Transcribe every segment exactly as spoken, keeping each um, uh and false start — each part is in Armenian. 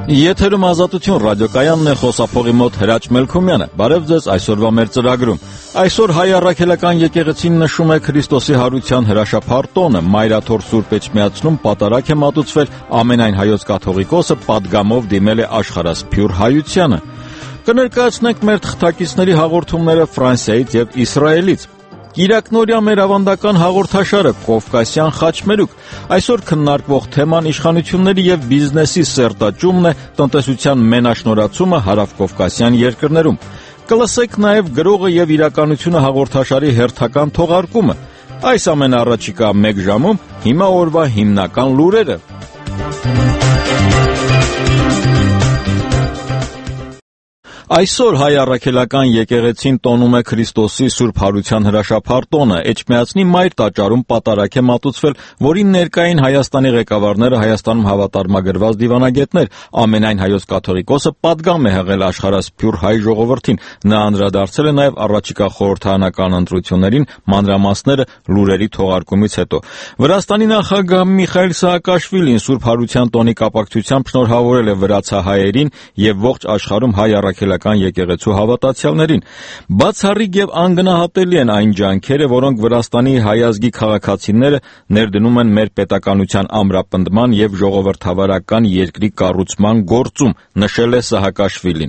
Եթերում Ազատություն ռադիոկայանն է, խոսափողի մոտ Հրաչ Մելքումյանը։ Բարև ձեզ այսօրվա մեր ծրագրում։ Այսօր հայ առաքելական եկեղեցին նշում է Քրիստոսի հարության հրաշափառ տոնը։ Մայրաթոր Սուրբ Էջմիածնում պատարագ է մատուցվել, ամենայն հայոց կաթողիկոսը պատգամով դիմել է աշխարհասփյուր հայությանը։ Կներկայացնենք մեր թղթակիցների հաղորդումները Ֆրանսիայից եւ Իսրայելից։ Կիրակնորյա մեր ավանդական հաղորդաշարը Կովկասյան խաչմերուկ։ Այսօր քննարկվող թեման իշխանությունների եւ բիզնեսի սերտաճումն է, տնտեսության մենաշնորհացումը հարավկովկասյան երկրներում։ Կլսեք նաեւ գրողը եւ իրականությունը հաղորդաշարի հերթական թողարկումը։ Այս ամենը առաջիկա մեկ ժամում, հիմա օրվա հիմնական լուրերը։ Այսօր հայ առաքելական եկեղեցին տոնում է Քրիստոսի Սուրբ Հարության հրաշափառ տոնը։ Էջմիածնի մայր տաճարում պատարագ է մատուցվել, որին ներկային Հայաստանի ղեկավարները, Հայաստանում հավատարմագրված դիվանագետներ, ամենայն հայոց կաթողիկոսը պատգամ է հղել աշխարհասփյուր հայ ժողովրդին։ Նա անդրադարձել է նաև առաջիկա խորհրդարանական ընտրություններին, մանրամասները լուրերի թողարկումից հետո։ Վրաստանի նախագահ Միխայիլ Սահակաշվիլին Սուրբ Հարության տոնի կապակցությամբ շնորհավորել է վրացահայերին եւ ողջ աշխարհում հայ առաքելական եկեղեցու հավատացյալներին։ Բացառիկ եւ անգնահատելի են այն ջանքերը, որոնք Վրաստանի հայազգի քաղաքացիները ներդնում են մեր պետականության ամրապնդման եւ ժողովրդավարական երկրի կառուցման գործում, նշել է Սահակաշվիլին։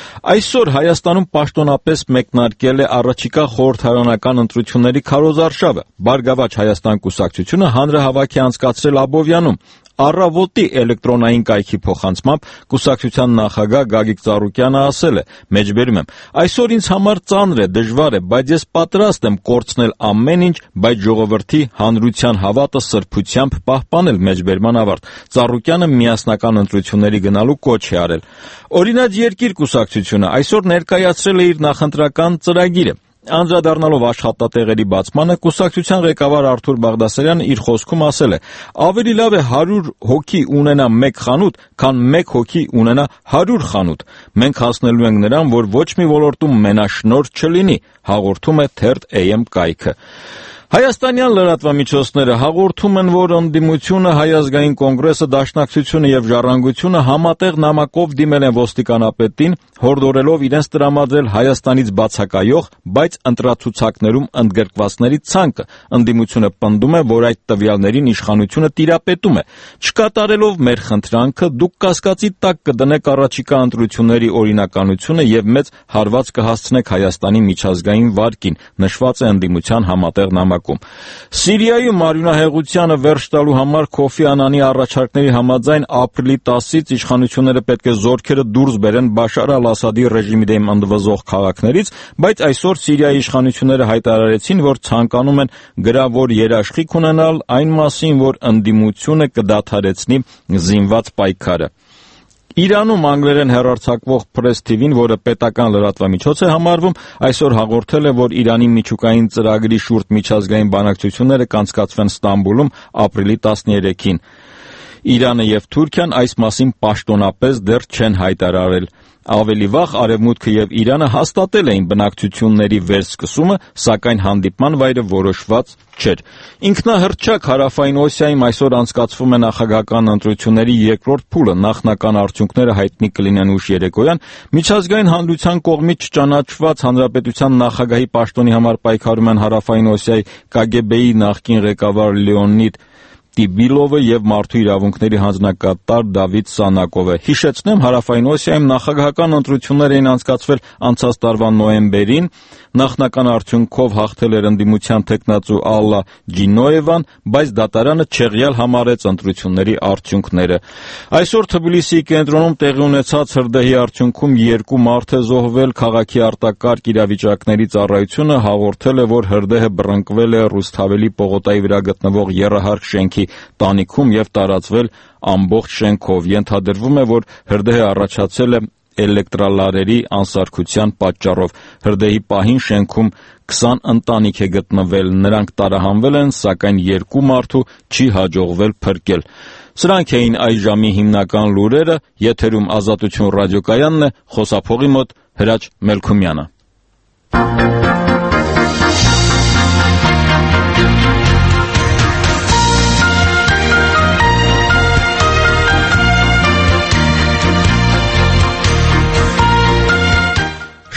Այսօր Հայաստանում պաշտոնապես մեկնարկել է առաջիկա խորհրդարանական ընտրությունների քարոզարշավը։ Բարգավաճ Հայաստան կուսակցությունը հանրահավաք է անցկացրել Աբովյանում։ Առավոտի էլեկտրոնային կայքի փոխանցմամբ կուսակցության նախագահ Գագիկ Ծառուկյանը ասել է. «Մեջբերում եմ, այսօր ինձ համար ծանր է, դժվար է, բայց ես պատրաստ եմ կորցնել ամեն ինչ, բայց ժողովրդի հանրության հավատը սրբությամբ պահպանել», մեջբերման ավարտ։ Ծառուկյանը միասնական ընտրությունների գնալու կոչ է արել։ Օրինաց երկիր կուսակցությունը այսօր ներկայացրել է իր նախընտրական ծրագիրը։ Անդրադառնալով աշխատատեղերի բացմանը, կուսակցության ղեկավար Արթուր Բաղդասարյանը իր խոսքում ասել է. «Ավելի լավ է հարյուր հոգի ունենա մեկ խանութ, քան մեկ հոգի ունենա հարյուր խանութ։ Մենք հասնելու ենք նրան, որ ոչ մի ոլորտում մենաշնորհ չլինի», հաղորդում է թերթ էյ էմ կայքը։ Հայաստանյան լրատվամիջոցները հաղորդում են, որ ընդդիմությունը, Հայ ազգային կոնգրեսը, Դաշնակցությունը եւ Ժառանգությունը համատեղ նամակով դիմել են ոստիկանապետին, հորդորելով իրենց տրամադրել Հայաստանից բացակայող, բայց ընտրացուցակներում ընդգրկվածների ցանկը։ Ընդդիմությունը պնդում է, որ այդ տվյալներին իշխանությունը տիրապետում է։ Չկատարելով մեր խնդրանքը, դուք կասկածի տակ կդնեք առաջիկա ընտրությունների օրինականությունը եւ մեծ հարված կհասցնեք Հայաստանի միջազգային վարկին, նշված է ընդդիմության համատեղ նամակում։ Սիրիայում արյունահեղությանը վերջ տալու համար Քոֆի Անանի առաջարկների համաձայն ապրիլի տասից իշխանությունները պետք է զորքերը դուրս բերեն Բաշար ալ-Ասադի ռեժիմի դեմ ընդվզող քաղաքներից, բայց այսօր Սիրիայի իշխանությունները հայտարարեցին, որ ցանկանում են գրավոր երաշխիք ունենալ այն մասին, որ ընդդիմությունը կդադարեցնի զինված պայքարը։ Իրանում անգլերեն հեռարձակվող Press T V-ն, որը պետական լրատվամիջոց է համարվում, այսօր հաղորդել է, որ Իրանի միջուկային ծրագրի շուրջ միջազգային բանակցությունները կանցկացվեն Ստամբուլում ապրիլի տասներեքին։ Իրանը եւ Թուրքիան այս մասին պաշտոնապես դեռ չեն հայտարարել։ Ավելի վաղ Արևմուտքը եւ Իրանը հաստատել էին բնակցությունների վերսկսումը, սակայն հանդիպման վայրը որոշված չէր։ Ինքնահռչակ Հարավային Օսիայում այսօր անցկացվում է նախագահական ընտրությունների երկրորդ փուլը, նախնական արդյունքները հայտնի կլինեն ուշ երեկոյան։ Միջազգային հանրության կողմից չճանաչված հանրապետության նախագահի պաշտոնի համար պայքարում են Հարավային Օսիայի Կ Գ B-ի նախկին ղեկավար Լեոնիդ Տիբիլովը եւ մարդու իրավունքների հանձնակատար Դավիթ Սանակովը։ Հիշեցնեմ, Հարավային Օսիայում նախագահական ընտրություններ էին անցկացվել անցած տարվա նոյեմբերին, նախնական արդյունքով հաղթել էր ընդդիմության թեկնածու Ալլա Ջինոևան, բայց դատարանը չեղյալ համարեց ընտրությունների արդյունքները։ Այսօր Թբիլիսիի կենտրոնում տեղի ունեցած հրդեհի արդյունքում երկու մարդ է զոհվել, քաղաքի արտակարգ իրավիճակների ծառայությունը հաղորդել է, որ հրդեհը բռնկվել է Ռուսթավելի պողոտայի վրա գտնվող եռահարկ շենքի տանիքում եւ տարածվել ամբողջ շենքով։ Ենթադրվում է, որ հրդեհը առաջացել է էլեկտրալարերի անսարքության պատճառով։ Հրդեհի պահին շենքում քսան ընտանիք է գտնվել, նրանք տարահանվել են, սակայն երկու մարդու չի հաջողվել փրկել։ Սրանք էին այս ժամի հիմնական լուրերը, եթերում Ազատություն ռադիոկայանն է, խոսափողի մոտ Հրաչ Մելքումյանը։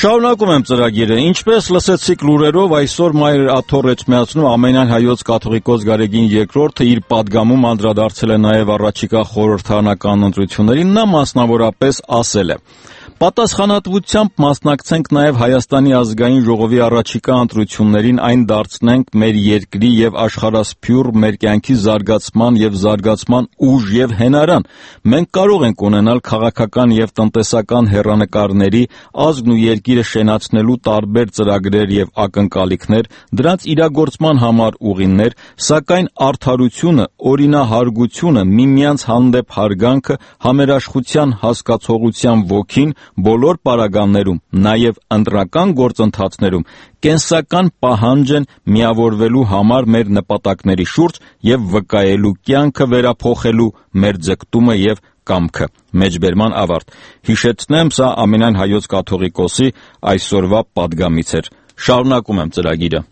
Շարունակում եմ ծրագիրը։ Ինչպես լսեցիք լուրերով, այսօր Մայր Աթոռ Էջմիածնում ամենայն հայոց կաթողիկոս Գարեգին երկրորդը իր պատգամում անդրադարձել է նաև առաջիկա խորհրդարանական ընտրություններին, նա մասնավորապես ասել է. «Պատասխանատվությամբ մասնակցենք նաև Հայաստանի ազգային ժողովի առաջիկա ընտրություններին, այն դարձնենք մեր երկրի և աշխարհասփյուռ մեր կյանքի զարգացման և զարգացման ուժ և հենարան։ Մենք կարող ենք ունենալ քաղաքական և տնտեսական հեռանկարների, ազգն ու երկիրը շենացնելու տարբեր ծրագրեր և ակնկալիքներ, դրանց իրագործման համար ուղիներ, սակայն արդարությունը, օրինահարգությունը, միմյանց հանդեպ հարգանքը, համերաշխության հասկացողության ոգին բոլոր պարագաներում, նաև ընտրական գործընթացներում կենսական պահանջ են միավորվելու համար մեր նպատակների շուրջ և վկայելու կյանքը վերափոխելու մեր ձգտումը և կամքը»։ Մեջբերման ավարտ։ Հիշեցնեմ, սա ամենայն հայոց կաթողիկոսի այսօրվա պատգամից էր։ Շարունակում եմ ծրագիրը։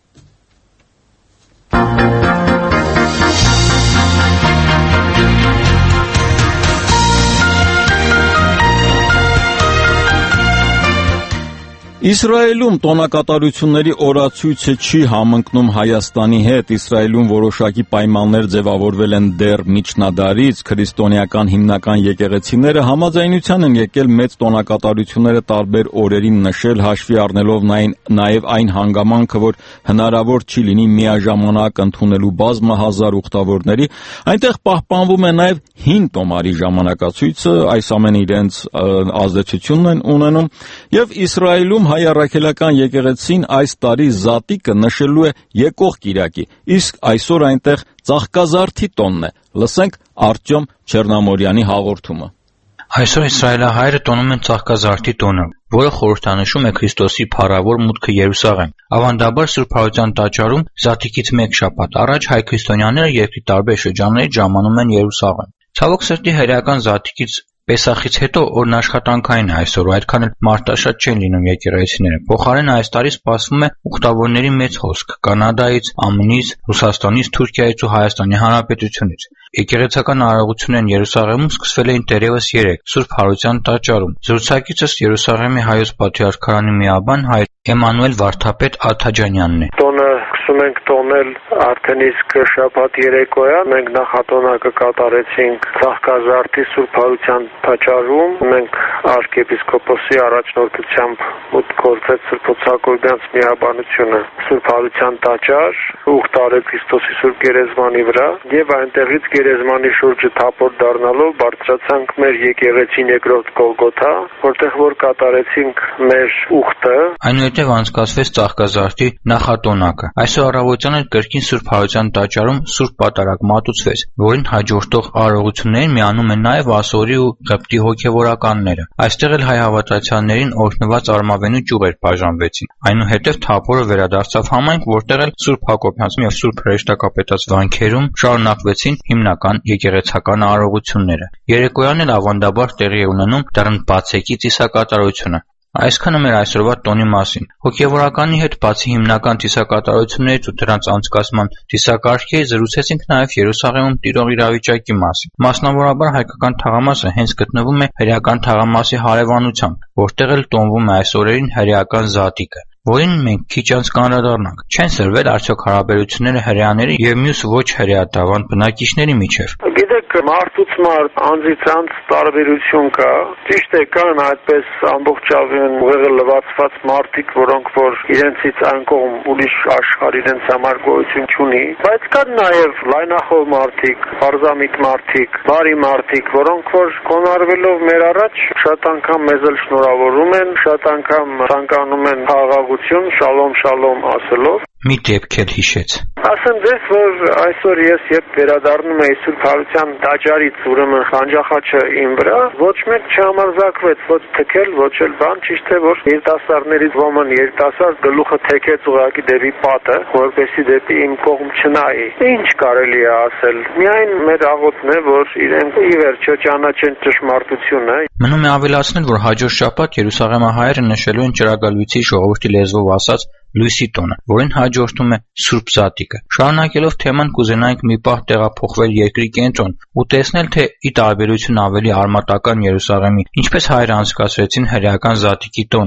Իսրայելում տոնակատարությունների օրացույցը չի համընկնում Հայաստանի հետ։ Իսրայելում որոշակի պայմաններ ձևավորվել են դեռ միջնադարից։ Քրիստոնեական հիմնական եկեղեցիները համաձայնության են եկել մեծ տոնակատարությունները տարբեր օրերին նշել, հաշվի առնելով նաև այն հանգամանքը, որ հնարավոր չի լինի միաժամանակ ընդունելու բազմահազար ուխտավորների, այնտեղ պահպանվում է նաև հին տոմարի ժամանակացույցը, այս ամենը իրենց ազդեցությունն են ունենում, և Իսրայելում Հայ առաքելական եկեղեցին այս տարի Զատիկը նշելու է եկող կիրակի, իսկ այսօր այնտեղ Ծաղկազարդի տոնն է։ Լսենք Արտյոմ Չեռնամորյանի հաղորդումը։ Այսօր իսրայելահայերը տոնում են Ծաղկազարդի տոնը, որը խորհրդանշում է Քրիստոսի փառավոր մուտքը Երուսաղեմ։ Ավանդաբար Սուրբ Հարության տաճարում Զատիկից մեկ շաբաթ առաջ հայ քրիստոնյաները երկրի տարբեր շրջաններից ժամանում են Երուսաղեմ։ Ցավոք սրտի հերեական Զատիկից Պեսախից հետո օրն աշխատանքային է այսօր, ու այդքան էլ մարդաշատ չեն լինում եկեղեցիները։ Փոխարենը այս տարի սպասվում է ուխտավորների մեծ հոսք Կանադայից, ԱՄՆ-ից, Ռուսաստանից, Թուրքիայից ու Հայաստանի Հանրապետությունից։ Եկեղեցական արարողություններն Երուսաղեմում սկսվել էին դեռևս երեկ Սուրբ Հարության տաճարում։ Զրուցակիցս Երուսաղեմի հայոց պատրիարքարանի միաբան հայր Էմանուել Վարդապետ Աթաջանյանն է։ Տոնը սկսում ենք տոնել արդեն իսկ շաբաթ երեկոյան։ Մենք նախատոնակը կատարեցինք Ծաղկազարդի Սուրբ Հարության տաճարում։ Մենք arczepiskopos-ի առաջնորդությամբ մուտք գործեց Սուրբ Հակոբյանց միաբանությունը Սուրբ Հարության տաճար, ուխտարել Քրիստոսի Սուրբ գերեզմանի վրա, եւ այնտեղից գերեզմանի շուրջը թափոր դառնալով բարձրացանք մեր եկեղեցին երկրորդ Գողգոթա, որտեղ որ կատարեցինք մեր ուխտը։ Այնուհետև անցկացվեց Ծաղկազարդի նախատոնակը։ Այսօր առավոտյան էլ կրկին Սուրբ Հարության տաճարում Սուրբ Պատարագ մատուցվեց, որին հաջորդող արարողություններին միանում են նաև ասորի ու Ղպտի հոգևորականները։ Այստեղ էլ հայ հավատացյալներին օրհնված արմավենու ճյուղեր բաժանվեցին։ Այնուհետև թափորը վերադարձավ համայնք, որտեղ էլ Սուրբ Հակոբյանց և Սուրբ հրեշտակապետած վանքերում շարունակվեցին հիմնական եկեղեցական արարողությունները։ Երեկոյան էլ ավանդաբար տեղի է ունենում դռն բացեկի ծիսակատարությունը։ Այսքանը մեր այսօրվա տոնի մասին։ Հոգևորականի հետ բացի հիմնական ծիսակատարություններից ու դրանց անցկացման ծիսակարգի զրուցեցինք նաև Երուսաղեմում տիրող իրավիճակի մասին։ Մասնավորաբար հայկական թաղամասը հենց գտնվում է հրեական թաղամասի հարևանությամբ, որտեղ էլ տոնվում է այս օրերին հրեական Զատիկը, որին մենք քիչ անց կանդրադառնանք։ Չեն սրվել արդյոք հարաբերությունները հրեաների և մյուս ոչ հրեատավան բնակիչների միջև։ Գիտեք, մարդուց մարդ, անձից անձ տարբերություն կա։ Ճիշտ է, կան այդպես ամբողջովին ուղեղը լվացված մարդիկ, որոնք որ իրենցից այն կողմ ուրիշ աշխարհ իրենց համար գոյություն չունի, բայց կան նաև լայնախոհ մարդիկ, պարզամիտ մարդիկ, բարի մարդիկ, որոնք որ կոնարվելով մեր առաջ շատ անգամ մեզ էլ շնորհավորում են, շատ անգամ ցանկանում են խաղաղություն, շալոմ շալոմ ասելով։ Մի դեպք էլ հիշեց։ Ասեմ ձեզ, որ այսօր ես երբ վերադառնում էի Սուրբ Հարության տաճարից, ուրեմն խանջախաչը իմ վրա, ոչ մեկ չհամարձակվեց, ոչ թքել, ոչ էլ բան, ճիշտ է, որ երիտասարդներից ոմն երիտասարդ գլուխը թեքեց ուղղակի դեպի պատը, որպեսզի դեպի իմ կողմ չնայի։ Ինչ կարելի է ասել։ Միայն մեր աղոթն է, որ իրենք ի վերջո ճանաչեն ճշմարտությունը։ Մնում է ավելացնել, որ հաջորդ շաբաթ Երուսաղեմահայերը նշելու են Ճրագալույցի ժողովրդի լեզվով ասած լույսի տոնը, որին հաջորդում է Սուրբ Զատիկը։ Շարունակելով թեման կուզենայինք մի պահ տեղափոխվել երկրի կենտրոն ու տեսնել, թե ի տարբերություն ավելի արմատական Երուսաղեմի, ինչպես հայերը անցկացրեցին հրեական Զատիկի տոնը։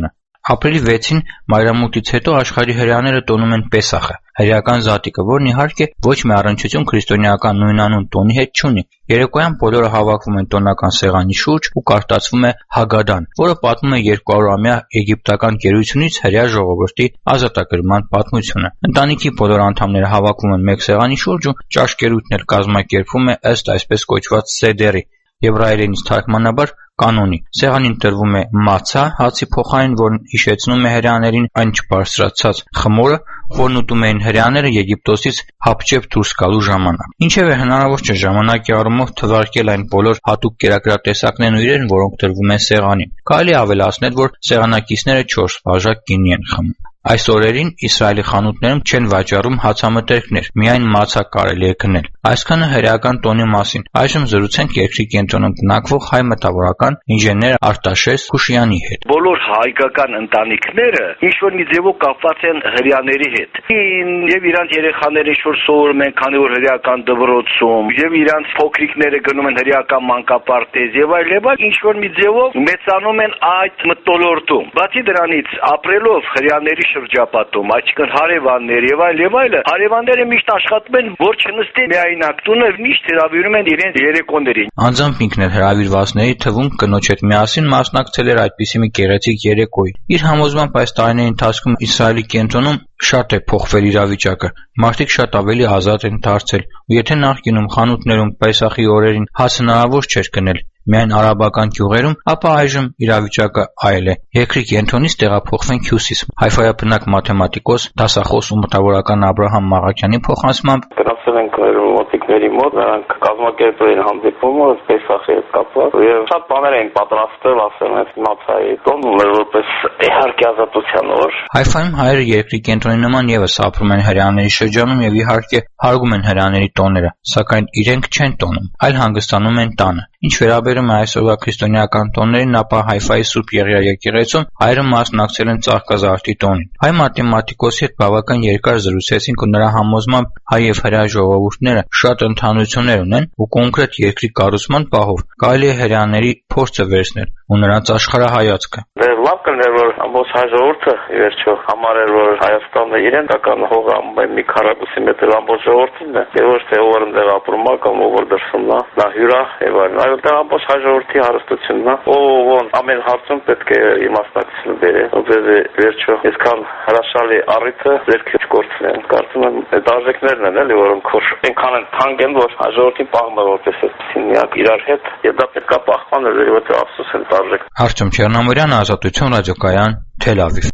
Ապրիլի վեցին մայրամուտից հետո աշխարհի հրեաները տոնում են Պեսախը, հրեական զատիկը, որն իհարկե ոչ մի առնչություն քրիստոնեական նույնանուն տոնի հետ չունի։ Երեկոյան բոլորը հավաքվում են տոնական սեղանի շուրջ ու կարդացվում է Հագադան, որը պատմում է երկուարամյա եգիպտական գերությունից հրեա ժողովրդի ազատագրման պատմությունը։ Ընտանիքի բոլոր անդամները հավաքվում են մեկ սեղանի շուրջ ու ճաշկերույթն էլ կազմակերպվում է ըստ այսպես կոչված սեդերի, եբրայերենից թարգմանաբար կանոնի։ Սեղանին տրվում է մացա, հացի փոխարեն, որն հիշեցնում է հրեաներին այն չբարձրացած խմորը, որն ուտում էին հրեաները Եգիպտոսից հապճեպ դուրս գալու ժամանակ։ Ինչևէ, հնարավոր չէ ժամանակի առումով թվարկել այն բոլոր հատուկ կերակրատեսակներն ու իրերն, որոնք տրվում են սեղանին։ Կարելի է ավելացնել, որ սեղանակիցները չորս բաժակ գինի են խմում։ Այս օրերին Իսրայելի խանութներում չեն վաճառում հացամթերքներ, միայն մացա կարելի է գնել։ Այսքանը հրեական տոնի մասին։ Այժմ զրուցենք երկրի կենտրոնում բնակվող հայ մտավորական ինժեներ Արտաշես Քուշյանի հետ։ Բոլոր հայկական ընտանիքները ինչ-որ մի ձևով կապված են հրեաների հետ։ Եվ իրանց երեխաները ինչ-որ սովորում են, քանի որ հրեական դպրոցում, եւ իրանց փոքրիկները գնում են հրեական մանկապարտեզ եւ այլ եւ այլ, ինչ-որ մի ձևով մեծանում են այդ մթնոլորտում։ Բացի դրանից, ապրելով հրեաների շրջապատում, այսինքն հարևաններ եւ այլ եւ այլը, հարևանները միշտ աշխատում են, որ չնստի միայնակ տունը, միշտ հրավիրում են իրենց երեկոներին։ Անձամբ ինքն էլ հրավիրվածների թվում կնոջ հետ միասին մասնակցել էր այդպիսի մի գեղեցիկ երեկոյի։ Իր համոզմամբ այս տարիների ընթացքում Իսրայելի կենտրոնում շատ է փոխվել իրավիճակը։ Մարդիկ շատ ավելի ազատ են դարձել, ու եթե նախկինում խանութներում Պեսախի օրերին հաց հնարավոր չէր գնել միայն արաբական գյուղերում, ապա այժմ իրավիճակը այլ է։ Երկրի կենտրոնից տեղափոխվենք հյուսիս։ Հայֆայաբնակ մաթեմատիկոս, դասախոս ու մտավորական Աբրահամ Մաղաքյանի փոխանցմամբ գնացել ենք մոտիկների մոտ, նրանք կազմակերպել են հանդիպումը Պեսախի հետ կապված եւ շատ բաներ էին պատրաստել, ասեմ, այդ մացայի տոնում էր որպես իհարկե ազատության օր։ Հայֆայում հայերը երկրի կենտրոնի նման եւս ապրում են հրեաների շրջանում եւ իհարկե հարգում են հրեաների տոները, սակայն իրենք չեն տոնում, այլ հանգստանում են տանը։ Ինչ վերաբերում է այսօրվա քրիստոնեական տոներին, ապա Հայֆայի Սուրբ Եղիա եկեղեցում հայերը մասնակցել են Ծաղկազարդի տոնին։ Հայ մաթեմատիկոսի հետ բավական երկար զրուցեցինք ու նրա համոզմամբ հայ եւ հրեա ժողովուրդները շատ ընդհանրություններ ունեն ու կոնկրետ երկրի կառուցման պահով կարելի է հրեաների փորձը վերցնել ու նրանց աշխարհայացքը։ Դե լավ կներ, որ ամբողջ հայ ժողովուրդը ի վերջո համարեր, որ Հայաստանը իրեն տական հողը մի քառակուսի մետր ամբողջ ժողովրդինն է, եւ ոչ թե ով որ ապրում է կամ ով որ դրսումն է, նա հյուր է եւ այլն։ Այլ դա ամբողջ հայ ժողովրդի հարստությունն է, ով ամեն հարցում պետք է իմաստացիոն բերե, որպեսզի վերջո այսքան հրաշալի առիթը ձեռքը չկորցնեն։ Կարծում եմ այդ արժեքներն են էլի, որոնք այնքան են թանկ են, որ հայ ժողովրդին պահում է որպես այսպեսին միակ իրար հետ, եւ դա պետք է պահպանել, որովհետեւ ափսոս են արժեք։ Արտем Չեռնամուրյան, Ազատություն ռադիոկայան, Թել Ավիվ։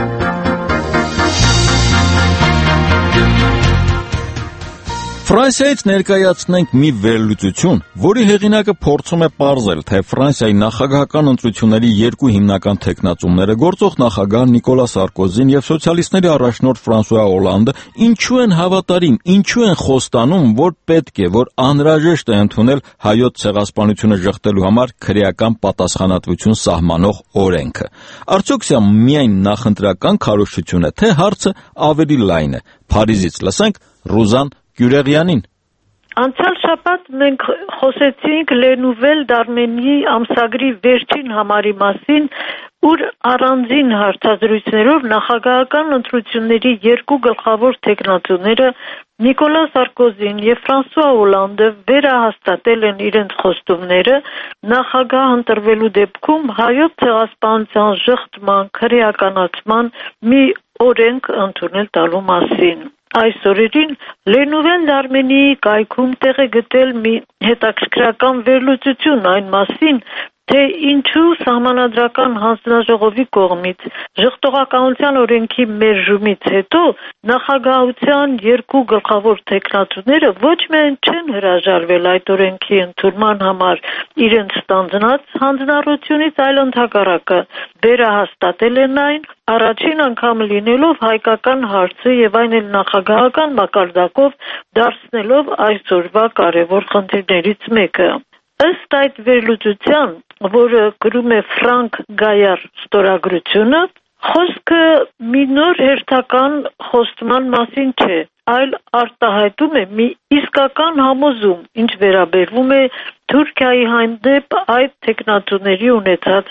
Ֆրանսիայից ներկայացնենք մի վերլուծություն, որի հեղինակը փորձում է պարզել, թե Ֆրանսիայի նախագահական ընտրությունների երկու հիմնական թեկնածուները գործող նախագահ Նիկոլա Սարկոզին եւ սոցիալիստների առաջնորդ Ֆրանսուয়া Օլանդը ինչու են հավատարիմ, ինչու են խոստանում, որ պետք է, որ անհրաժեշտ է ընդունել հայոց ցեղասպանությունը ժխտելու համար քրեական պատասխանատվություն սահմանող օրենքը։ Արդյոք սա միայն նախընտրական քարոզչություն է, թե հարցը ավելի լայն է։ Փարիզից լսենք Ռուզան Գյուրեղյանին։ Անցյալ շաբաթ մենք խոսեցինք Le Nouvelle d'Arménie ամսագրի վերջին համարի մասին, ուր առանձին հարցազրույցներով նախագահական ընտրությունների երկու գլխավոր թեկնածուները Նիկոլա Սարկոզին եւ Ֆրանսուଆ Օլանդը վերահաստատել են իրենց խոստումները նախագահ ընտրվելու դեպքում հայոց ցեղասպանության ժխտման, քրեականացման մի օրենք ընդունել տալու մասին։ Այս օրերին Le Nouvelle d'Arménie կայքում տեղ է գտել մի հետաքրքրական վերլուծություն այն մասին, թե ինչու սահմանադրական հանձնաժողովի կողմից ժխտողականության օրենքի մերժումից հետո նախագահության երկու գլխավոր թեկնածուները ոչ միայն չեն հրաժարվել այդ օրենքի ընդունման համար իրենց ստանձնած հանձնառությունից, այլ ընդհակառակը վերահաստատել են այն, առաջին անգամ լինելով հայկական հարցը եւ այն էլ նախագահական մակարդակով դարձնելով այսօրվա կարևոր խնդիրներից մեկը։ Ըստ այդ վերլուծության, որը գրում է Ֆրանկ Գայար ստորագրությունը, խոսքը մի նոր հերթական խոստման մասին չէ, այլ արտահայտում է մի իսկական համոզում, ինչ վերաբերվում է Թուրքիայի հանդեպ այդ թեկնածուների ունեցած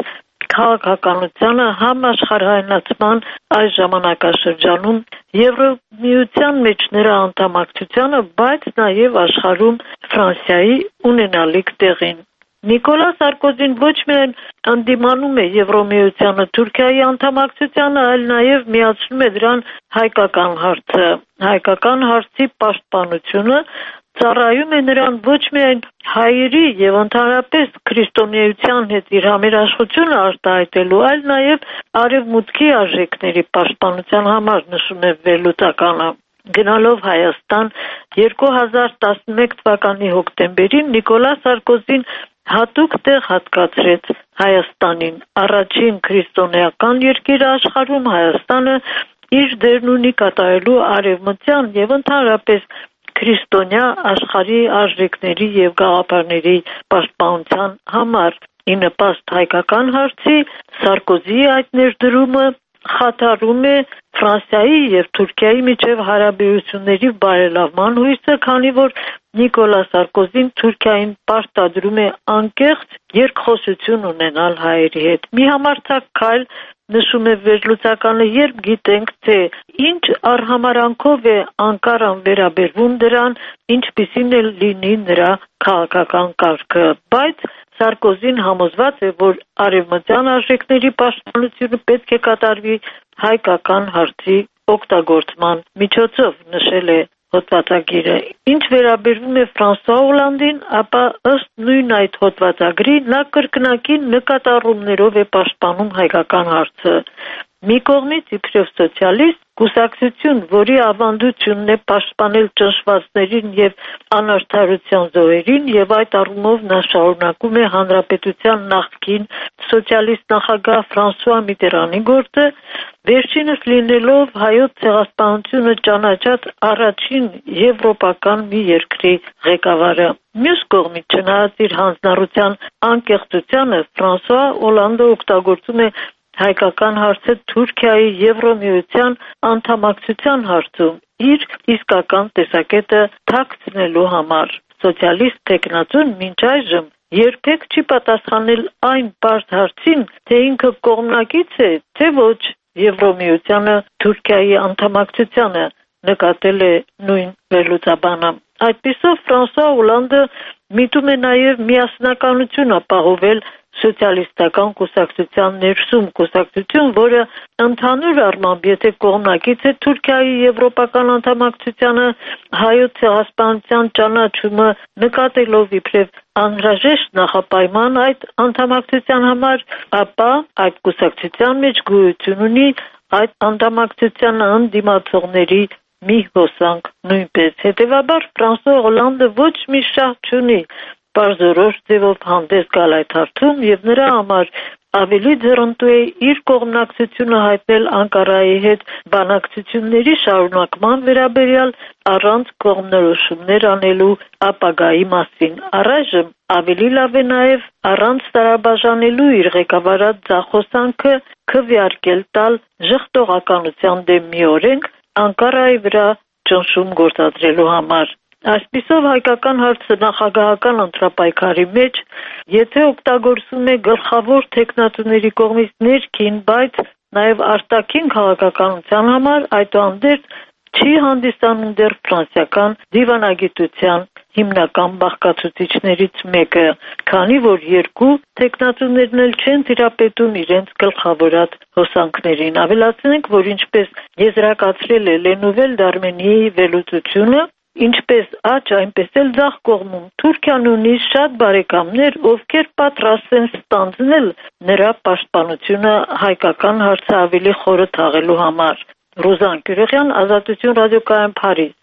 քաղաքականությանը համաշխարհայնացման այս ժամանակաշրջանում Եվրոմիության մեջ նրա անդամակցությանը, բայց նաև աշխարհում Ֆրանսիայի ունենալիք տեղին։ Նիկոլա Սարկոզին ոչ միայն ընդդիմանում է Եվրոմիությանը Թուրքիայի անդամակցությանը, այլ նաև միացնում է դրան հայկական հարցը։ Հայկական հարցի պաշտպանությունը ծառայում է նրան ոչ միայն հայերի եւ ընդհանրապես քրիստոնեության հետ իր համերաշխությունը արտահայտելու, այլ նաև արևմուտքի արժեքների պաշտպանության համար, նշում է վերլուծականը։ Գնալով Հայաստան երկու հազար տասնմեկ թվականի հոկտեմբերին Նիկոլա Սարկոզին հատուկ տեղ հատկացրեց Հայաստանին։ Առաջին քրիստոնեական երկիրը աշխարհում Հայաստանը իր դերն ունի կատարելու արևմտյան եւ ընդհանրապես քրիստոնյա աշխարհի արժեքների եւ գաղափարների պաշտպանության համար։ Ի նպաստ հայկական հարցի Սարկոզիի այդ ներդրումը խաթարում է Ֆրանսիայի եւ Թուրքիայի միջև հարաբերությունների բարելավման հույսը, քանի որ Նիկոլա Սարկոզին Թուրքիային պարտադրում է անկեղծ երկխոսություն ունենալ հայերի հետ։ Մի համարձակ քայլ, նշում է վերլուծականը, երբ գիտենք, թե ինչ արհամարանքով է Անկարան վերաբերվում դրան, ինչպիսին է լինի նրա քաղաքական կարգը, բայց Սարկոզին համոզված է, որ արևմտյան արժեքների պաշտպանությունը պետք է կատարվի հայկական հարցի օգտագործման միջոցով, նշել է հոդվածագիրը։ Ինչ վերաբերվում է Ֆրանսուଆ Օլանդին, ապա ըստ նույն այդ հոդվածագրի նա կրկնակի նկատառումներով է պաշտպանում հայկական հարցը։ Մի կողմից իբրև սոցիալիստ կուսակցություն, որի ավանդությունն է պաշտպանել ճնշվածներին եւ անարդարության զոհերին, եւ այդ առումով նա շարունակում է հանրապետության նախկին սոցիալիստ նախագահ Ֆրանսուଆ Միտերանի գործը, վերջինս լինելով հայոց ցեղասպանությունը ճանաչած առաջին եվրոպական մի երկրի ղեկավարը։ Մյուս կողմից, չնայած իր հանձնառության անկեղծությանը, Ֆրանսուଆ Օլանդը օգտագործում է հայկական հարցը Թուրքիայի Եվրոմիության անդամակցության հարցում իր իսկական տեսակետը թաքցնելու համար։ Սոցիալիստ տեխնատուն մինչ այժմ երբեք չի պատասխանել այն պարզ հարցին, թե ինքը կողմնակից է, թե ոչ Եվրոմիությանը Թուրքիայի անդամակցությանը, նկատել է նույն վերլուծաբանը։ Այդպիսով Ֆրանսուଆ Օլանդը միտում է նաև միասնականություն ապահովել սոցիալիստական կուսակցության ներսում, կուսակցություն, որը ընդհանուր առմամբ, եթե կողմնակից է Թուրքիայի եվրոպական անդամակցությանը, հայոց ցեղասպանության ճանաչումը նկատելով իբրև անհրաժեշտ նախապայման այդ անդամակցության համար, ապա այդ կուսակցության մեջ գոյություն ունի այդ անդամակցությանը ընդդիմացողների մի հոսանք նույնպես։ Հետևաբար Ֆրանսուଆ Օլանդը ոչ մի շահ չունի պարզորոշ ձևով հանդես գալ այդ հարցում եւ նրա համար ավելի ձեռնտու է իր կողմնակցությունը հայտնել Անկարայի հետ բանակցությունների շարունակման վերաբերյալ առանց կողմնորոշումներ անելու ապագայի մասին։ Առայժմ ավելի լավ է նաեւ առանց տարաբաժանելու իր ղեկավարած ձախոսանքը քվեարկել տալ ժխտողականության դեմ մի օրենք Անկարայի վրա ճնշում գործադրելու համար։ Այսպիսով հայկական հարցը նախագահական ընտրապայքարի մեջ, եթե օգտագործվում է գլխավոր թեկնածուների կողմից ներքին, բայց նաև արտաքին քաղաքականության համար, այդուհանդերձ չի հանդիսանում դեռ ֆրանսիական դիվանագիտության հիմնական բաղկացուցիչներից մեկը, քանի որ երկու թեկնածուներն էլ չեն տիրապետում իրենց գլխավորած հոսանքներին։ Ավելացնենք, որ ինչպես եզրակացրել է Le Nouvel Darmenie-ի վերլուծությունը, ինչպես աջ, այնպես էլ ձախ կողմում Թուրքիան ունի շատ բարեկամներ, ովքեր պատրաստ են ստանձնել նրա պաշտպանությունը հայկական հարցը ավելի խորը թաղելու համար։ Ռուզան Կյուրեղյան, Ազատություն ռադիոկայան, Փարիզ։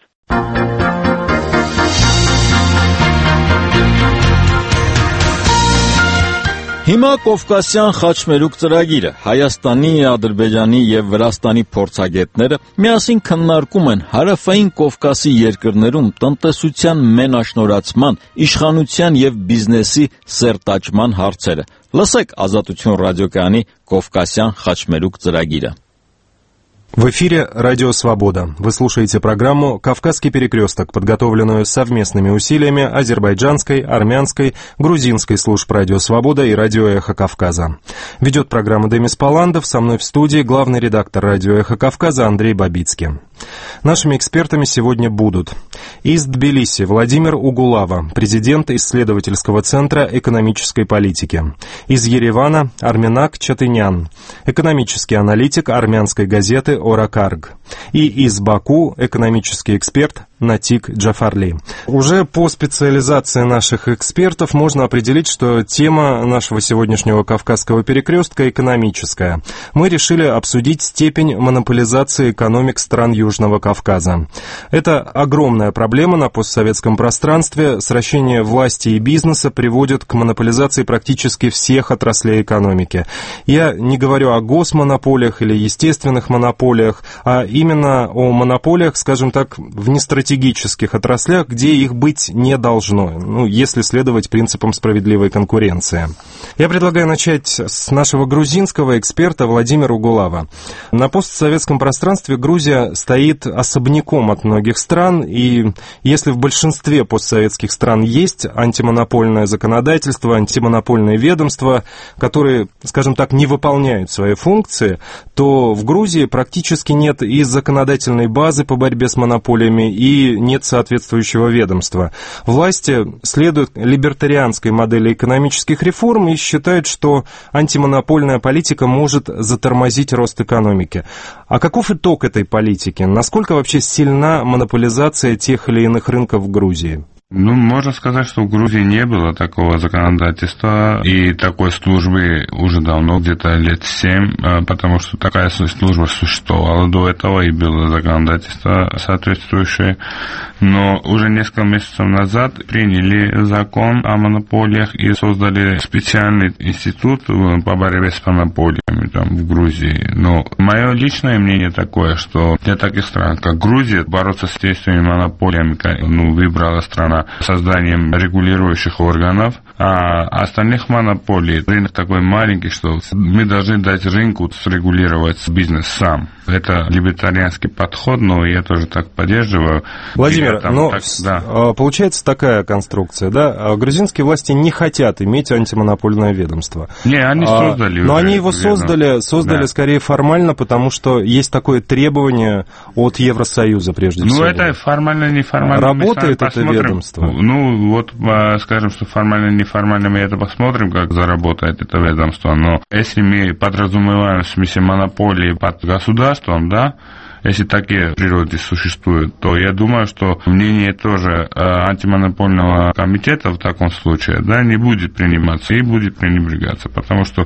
Հիմա Կովկասյան խաչմերուկ ծրագիրը Հայաստանի, Ադրբեջանի եւ Վրաստանի փորձագետները միասին քննարկում են Հարավային Կովկասի երկրներում տնտեսության մենաշնորհացման, իշխանության եւ բիզնեսի սերտաճման հարցերը։ Լսեք Ազատություն ռադիոկայանի Կովկասյան խաչմերուկ ծրագիրը։ В эфире «Радио Свобода». Вы слушаете программу «Кавказский перекресток», подготовленную совместными усилиями азербайджанской, армянской, грузинской служб «Радио Свобода» и «Радио Эхо Кавказа». Ведет программу Демис Паландов, со мной в студии главный редактор «Радио Эхо Кавказа» Андрей Бабицкий. Нашими экспертами сегодня будут из Тбилиси Владимир Угулава, президент исследовательского центра экономической политики. Из Еревана Арменак Чатынян, экономический аналитик армянской газеты «Оракарг». И из Баку экономический эксперт Натик Джафарли. Уже по специализации наших экспертов можно определить, что тема нашего сегодняшнего Кавказского перекрестка экономическая. Мы решили обсудить степень монополизации экономик стран Южного Кавказа. Это огромная проблема на постсоветском пространстве. Сращение власти и бизнеса приводит к монополизации практически всех отраслей экономики. Я не говорю о госмонополиях или естественных монополиях, а именно о монополиях, скажем так, в нестратегических отраслях, где их быть не должно, ну, если следовать принципам справедливой конкуренции. Я предлагаю начать с нашего грузинского эксперта Владимира Угулава. На постсоветском пространстве Грузия стоит особняком от многих стран, и если в большинстве постсоветских стран есть антимонопольное законодательство, антимонопольные ведомства, которые, скажем так, не выполняют свои функции, то в Грузии практически нет и законодательной базы по борьбе с монополиями, и нет соответствующего ведомства. Власти следуют либертарианской модели экономических реформ и считают, что антимонопольная политика может затормозить рост экономики. А каков итог этой политики? Насколько вообще сильна монополизация тех или иных рынков в Грузии? Ну, можно сказать, что в Грузии не было такого законодательства и такой службы уже давно, где-то лет семь, потому что такая служба существовала до этого и было законодательство соответствующее. Но уже несколько месяцев назад приняли закон о монополиях и создали специальный институт по борьбе с монополиями там, в Грузии. Но мое личное мнение такое, что для таких стран, как Грузия, бороться с действиями монополиями, ну, выбрала страна созданием регулирующих органов, а остальных монополий рынок такой маленький, что мы должны дать рынку срегулировать бизнес сам. Это либертарианский подход, но я тоже так поддерживаю. Владимир, там, но так, да. получается такая конструкция, да? Грузинские власти не хотят иметь антимонопольное ведомство. Не, они создали. А, но они его создали, создали да. скорее формально, потому что есть такое требование от Евросоюза, прежде ну, всего. Ну, это формально-неформально. Работает это ведомство? Ну, вот скажем, что формально-неформально мы это посмотрим, как заработает это ведомство. Но если мы подразумеваем в смысле монополии под государством, да, если такие природы существуют, то я думаю, что мнение тоже антимонопольного комитета в таком случае, да, не будет приниматься и будет пренебрегаться, потому что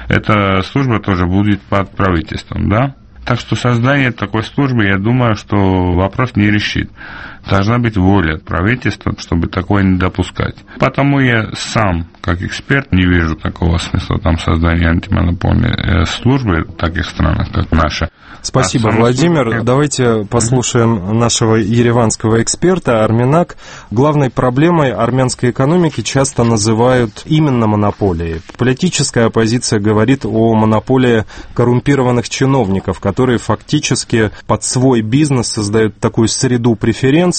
эта служба тоже будет под правительством, да. Так что создание такой службы, я думаю, что вопрос не решит. Должна быть воля правительства, чтобы такое не допускать. Потому я сам, как эксперт, не вижу такого смысла там создания антимонопольной службы в таких странах, как наша. Спасибо, а Владимир. Службу... Давайте послушаем mm-hmm. нашего ереванского эксперта Арменак. Главной проблемой армянской экономики часто называют именно монополии. Политическая оппозиция говорит о монополии коррумпированных чиновников, которые фактически под свой бизнес создают такую среду преференций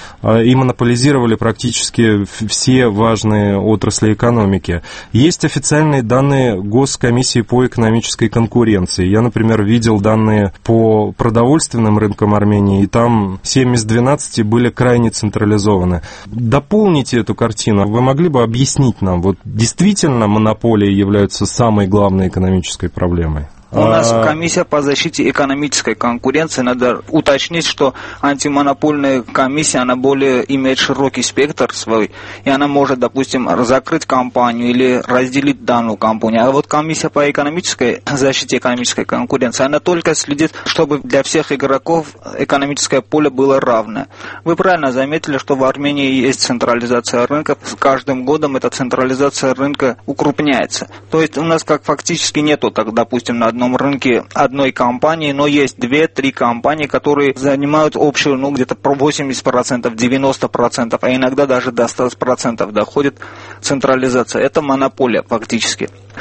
и монополизировали практически все важные отрасли экономики. Есть официальные данные Госкомиссии по экономической конкуренции. Я, например, видел данные по продовольственным рынкам Армении, и там семь из двенадцати были крайне централизованы. Дополните эту картину. Вы могли бы объяснить нам, вот действительно монополии являются самой главной экономической проблемой? У нас комиссия по защите экономической конкуренции. Надо уточнить, что антимонопольная комиссия, она более имеет широкий спектр свой, и она может, допустим, закрыть компанию или разделить данную компанию. А вот комиссия по экономической защите экономической конкуренции, она только следит, чтобы для всех игроков экономическое поле было равное. Вы правильно заметили, что в Армении есть централизация рынка. С каждым годом эта централизация рынка укрупняется. То есть у нас как фактически нету, так, допустим, на одном рынке одной компании, но есть две-три компании, которые занимают общую, ну, где-то восемьдесят процентов, девяносто процентов, а иногда даже до ста процентов доходит централизация. Это монополия фактически.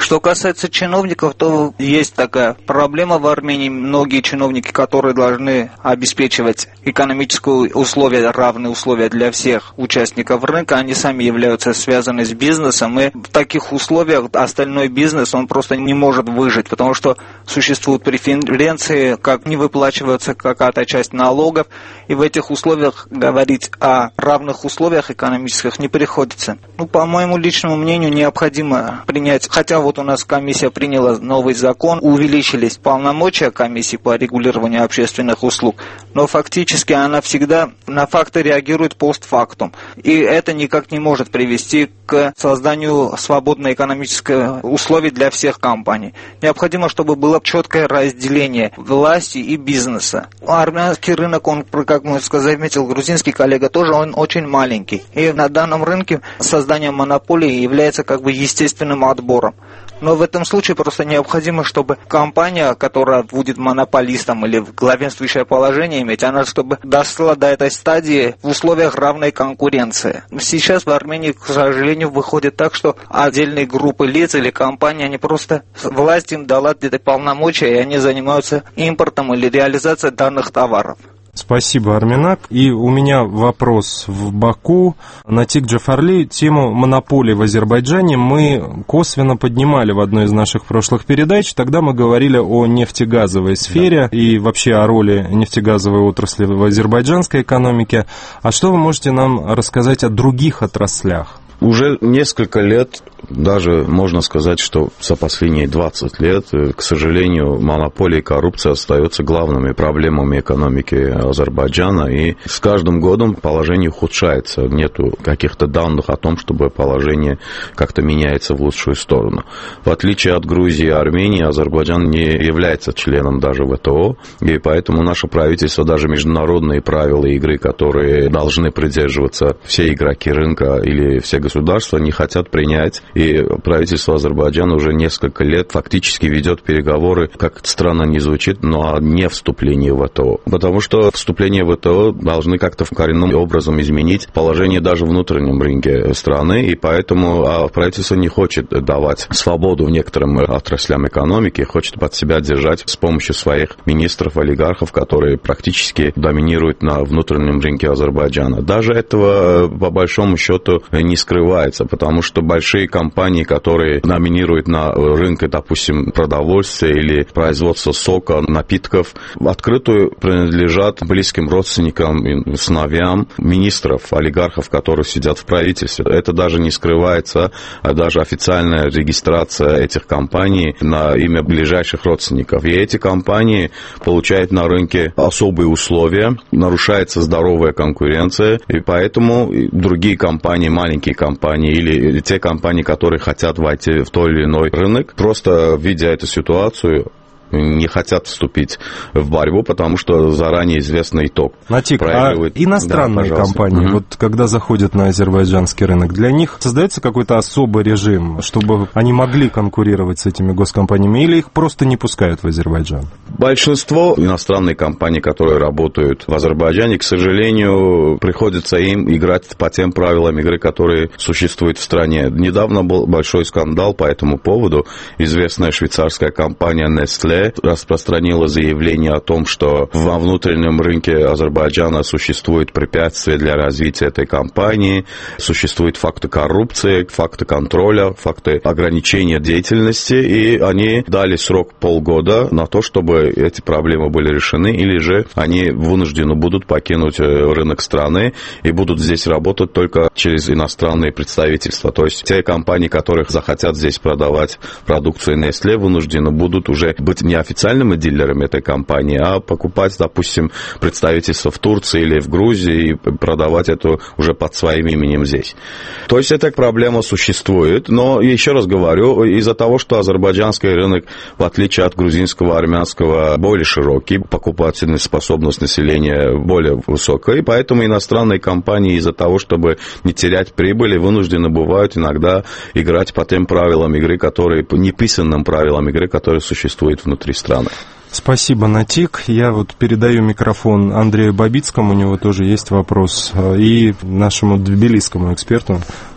Что касается чиновников, то есть такая проблема в Армении. Многие чиновники, которые должны обеспечивать экономические условия, равные условия для всех участников рынка, они сами являются связаны с бизнесом. И в таких условиях остальной бизнес, он просто не может выжить, потому что существуют преференции, как не выплачивается какая-то часть налогов. И в этих условиях говорить о равных условиях экономических не приходится. Ну, по моему личному мнению, необходимо принять, хотя вот у нас комиссия приняла новый закон, увеличились полномочия комиссии по регулированию общественных услуг, но фактически она всегда на факты реагирует постфактум. И это никак не может привести к созданию свободной экономической условий для всех компаний. Необходимо, чтобы было четкое разделение власти и бизнеса. Армянский рынок, он, как мы заметил грузинский коллега, тоже он очень маленький. И на данном рынке создание монополии является как бы естественным отбором. Но в этом случае просто необходимо, чтобы компания, которая будет монополистом или главенствующее положение иметь, она чтобы дошла до этой стадии в условиях равной конкуренции. Сейчас в Армении, к сожалению, выходит так, что отдельные группы лиц или компании, они просто, власть им дала где-то полномочия, и они занимаются импортом или реализацией данных товаров. Спасибо, Арменак. И у меня вопрос в Баку. Натик Джафарли, тему монополии в Азербайджане мы косвенно поднимали в одной из наших прошлых передач. Тогда мы говорили о нефтегазовой сфере, да, и вообще о роли нефтегазовой отрасли в азербайджанской экономике. А что вы можете нам рассказать о других отраслях? Уже несколько лет, даже можно сказать, что за последние двадцать лет, к сожалению, монополия и коррупция остаются главными проблемами экономики Азербайджана, и с каждым годом положение ухудшается. Нету каких-то данных о том, чтобы положение как-то меняется в лучшую сторону. В отличие от Грузии и Армении, Азербайджан не является членом даже ВТО, и поэтому наше правительство, даже международные правила игры, которые должны придерживаться все игроки рынка или все государства, государства не хотят принять, и правительство Азербайджана уже несколько лет фактически ведет переговоры, как странно не звучит, но не вступление в ВТО. Потому что вступление в ВТО должны как-то коренным образом изменить положение даже в внутреннем рынке страны, и поэтому правительство не хочет давать свободу в некоторым отраслям экономики, хочет под себя держать с помощью своих министров, олигархов, которые практически доминируют на внутреннем рынке Азербайджана. Даже этого, по большому счету, не скрывается. Потому что большие компании, которые доминируют на рынке, допустим, продовольствия или производства сока, напитков, в открытую принадлежат близким родственникам и сыновьям министров, олигархов, которые сидят в правительстве. Это даже не скрывается, а даже официальная регистрация этих компаний на имя ближайших родственников. И эти компании получают на рынке особые условия, нарушается здоровая конкуренция, и поэтому другие компании, маленькие компании, компании или те компании, которые хотят войти в тот или иной рынок, просто видя эту ситуацию, не хотят вступить в борьбу, потому что заранее известный итог. Натик, а иностранные да, компании, угу. вот когда заходят на азербайджанский рынок, для них создается какой-то особый режим, чтобы они могли конкурировать с этими госкомпаниями, или их просто не пускают в Азербайджан? Большинство иностранных компаний, которые работают в Азербайджане, к сожалению, приходится им играть по тем правилам игры, которые существуют в стране. Недавно был большой скандал по этому поводу. Известная швейцарская компания Nestlé распространила заявление о том, что во внутреннем рынке Азербайджана существует препятствие для развития этой компании, существуют факты коррупции, факты контроля, факты ограничения деятельности, и они дали срок полгода на то, чтобы эти проблемы были решены, или же они вынуждены будут покинуть рынок страны и будут здесь работать только через иностранные представительства. То есть те компании, которых захотят здесь продавать продукцию Nestlé, вынуждены будут уже быть не официальными дилерами этой компании, а покупать, допустим, представительство в Турции или в Грузии и продавать это уже под своим именем здесь. То есть эта проблема существует, но еще раз говорю, из-за того, что азербайджанский рынок, в отличие от грузинского, армянского, более широкий, покупательная способность населения более высокая, и поэтому иностранные компании из-за того, чтобы не терять прибыли, вынуждены бывают иногда играть по тем правилам игры, которые, неписанным правилам игры, которые существуют внутри страны. Спасибо, Натик. Я вот передаю микрофон Андрею Бабицкому, у него тоже есть вопрос, и нашему тбилисскому эксперту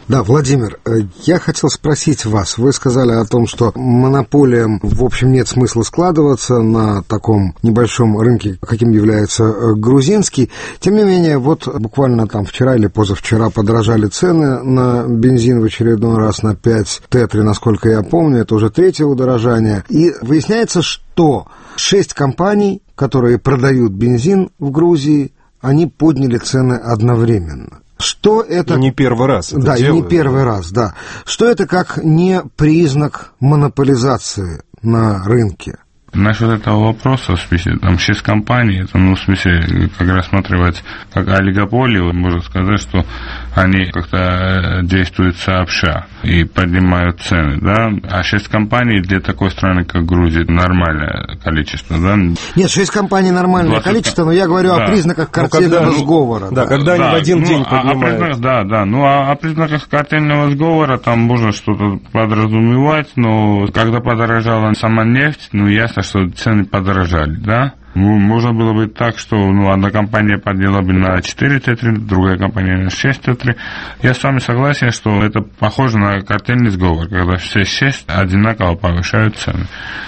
Да, Владимир, я хотел спросить вас. Вы сказали о том, что монополиям, в общем, нет смысла складываться на таком небольшом рынке, каким является грузинский. Тем не менее, вот буквально там вчера или позавчера подорожали цены на бензин в очередной раз на пять тетри, насколько я помню. Это уже третье удорожание. И выясняется, что шесть компаний, которые продают бензин в Грузии, они подняли цены одновременно. Что это... Не первый раз. Это да, делают, и не первый да. раз, да. Что это как не признак монополизации на рынке? Насчет этого вопроса, в смысле, там шесть компаний, это, ну, в смысле, как рассматривать как олигополию, можно сказать, что они как-то действуют сообща и поднимают цены, да, а шесть компаний для такой страны, как Грузия, нормальное количество, да. Нет, шесть компаний нормальное двадцать количество, но я говорю да. о признаках картельного ну, когда, сговора. Да, да, когда они да, в один ну, день а, поднимают. А признак, да, да, ну, а о признаках картельного сговора там можно что-то подразумевать, но когда подорожала сама нефть, ну, ясно, что цены подорожали, да? Ну, можно было бы так, что ну, одна компания подняла бы на четыре тетри, другая компания на шесть тетри. Я с вами согласен, что это похоже на картельный сговор, когда все шесть одинаково повышают цены.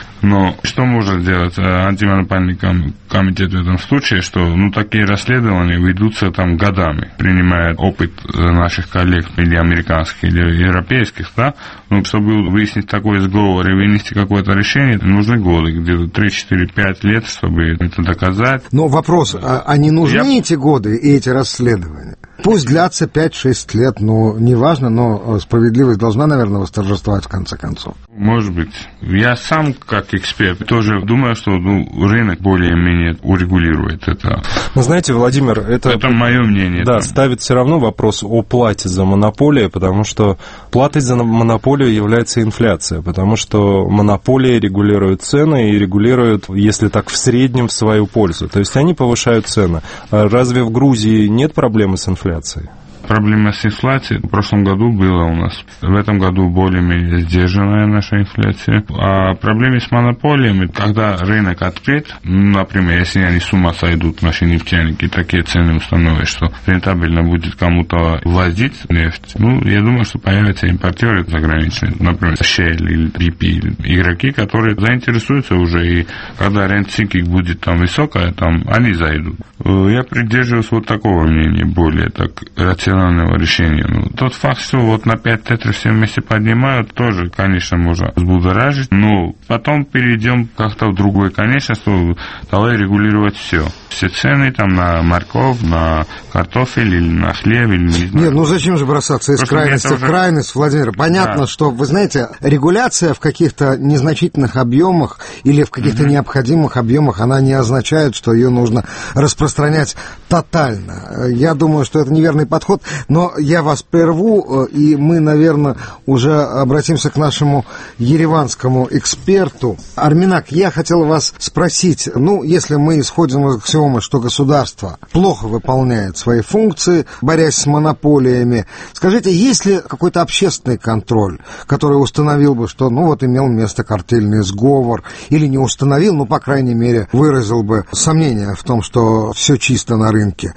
Но что может сделать антимонопольный комитет в этом случае, что ну, такие расследования ведутся там годами, принимая опыт наших коллег, или американских, или европейских, да, но чтобы выяснить такой сговор и вынести какое-то решение, нужны годы, где-то три, четыре, пять лет, чтобы это доказать. Но вопрос, а, а не нужны Я... эти годы и эти расследования? Пусть длятся пять-шесть лет, но неважно, но справедливость должна, наверное, восторжествовать в конце концов. Может быть. Я сам, как эксперт, тоже думаю, что ну, рынок более-менее урегулирует это. Вы знаете, Владимир, это... Это мое мнение. Да, ставит все равно вопрос о плате за монополию, потому что платой за монополию является инфляция, потому что монополия регулирует цены и регулирует, если так, в среднем в свою пользу. То есть они повышают цены. А разве в Грузии нет проблемы с инфляцией? Проблема с инфляцией в прошлом году была у нас. В этом году более-менее сдержанная наша инфляция. А проблемы с монополиями, когда рынок открыт, например, если они с ума сойдут, наши нефтяники, такие цены установят, что рентабельно будет кому-то ввозить нефть, ну, я думаю, что появятся импортеры заграничные, например, Shell или би пи, игроки, которые заинтересуются уже, и когда рент-сикинг будет там высокая, там они зайдут. Я придерживаюсь вот такого мнения, более так рационального решения. Ну, тот факт, что вот на пять тетри все вместе поднимают, тоже, конечно, можно взбудоражить, но потом перейдем как-то в другой, конечно, что давай регулировать все. Все цены там на морковь, на картофель или на хлеб, или не знаю. Нет, ну зачем же бросаться из Просто крайности в крайность, Владимир? Понятно, да. что, вы знаете, регуляция в каких-то незначительных объемах или в каких-то mm-hmm. необходимых объемах, она не означает, что ее нужно распространять тотально. Я думаю, что это неверный подход, но я вас прерву, и мы, наверное, уже обратимся к нашему ереванскому эксперту. Арминак, я хотел вас спросить, ну, если мы исходим из аксиомы, что государство плохо выполняет свои функции, борясь с монополиями, скажите, есть ли какой-то общественный контроль, который установил бы, что, ну, вот имел место картельный сговор, или не установил, но, по крайней мере, выразил бы сомнение в том, что все чисто на рынке.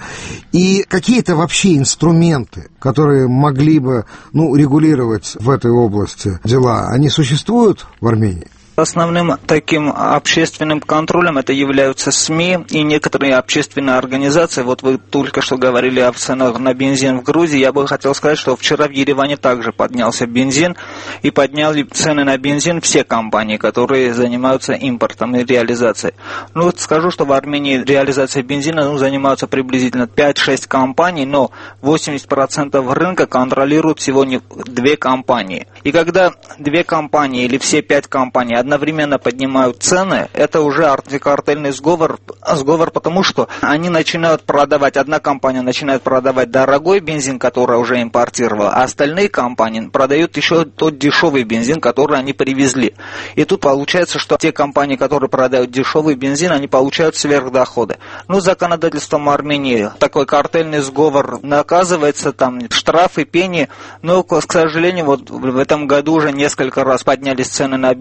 И какие-то вообще инструменты, которые могли бы, ну, регулировать в этой области дела, они существуют в Армении? Основным таким общественным контролем это являются СМИ и некоторые общественные организации. Вот вы только что говорили о ценах на бензин в Грузии. Я бы хотел сказать, что вчера в Ереване также поднялся бензин, и подняли цены на бензин все компании, которые занимаются импортом и реализацией. Ну вот скажу, что в Армении реализацией бензина ну, занимаются приблизительно пять-шесть компаний, но восемьдесят процентов рынка контролируют всего две компании. И когда две компании или все пять компаний одновременно поднимают цены, это уже антикартельный сговор, сговор, потому что они начинают продавать, одна компания начинает продавать дорогой бензин, который уже импортировал, а остальные компании продают еще тот дешевый бензин, который они привезли. И тут получается, что те компании, которые продают дешевый бензин, они получают сверхдоходы. Ну, законодательством Армении такой картельный сговор наказывается, там штрафы, пени, но, к сожалению, вот в этом году уже несколько раз поднялись цены на бензин, но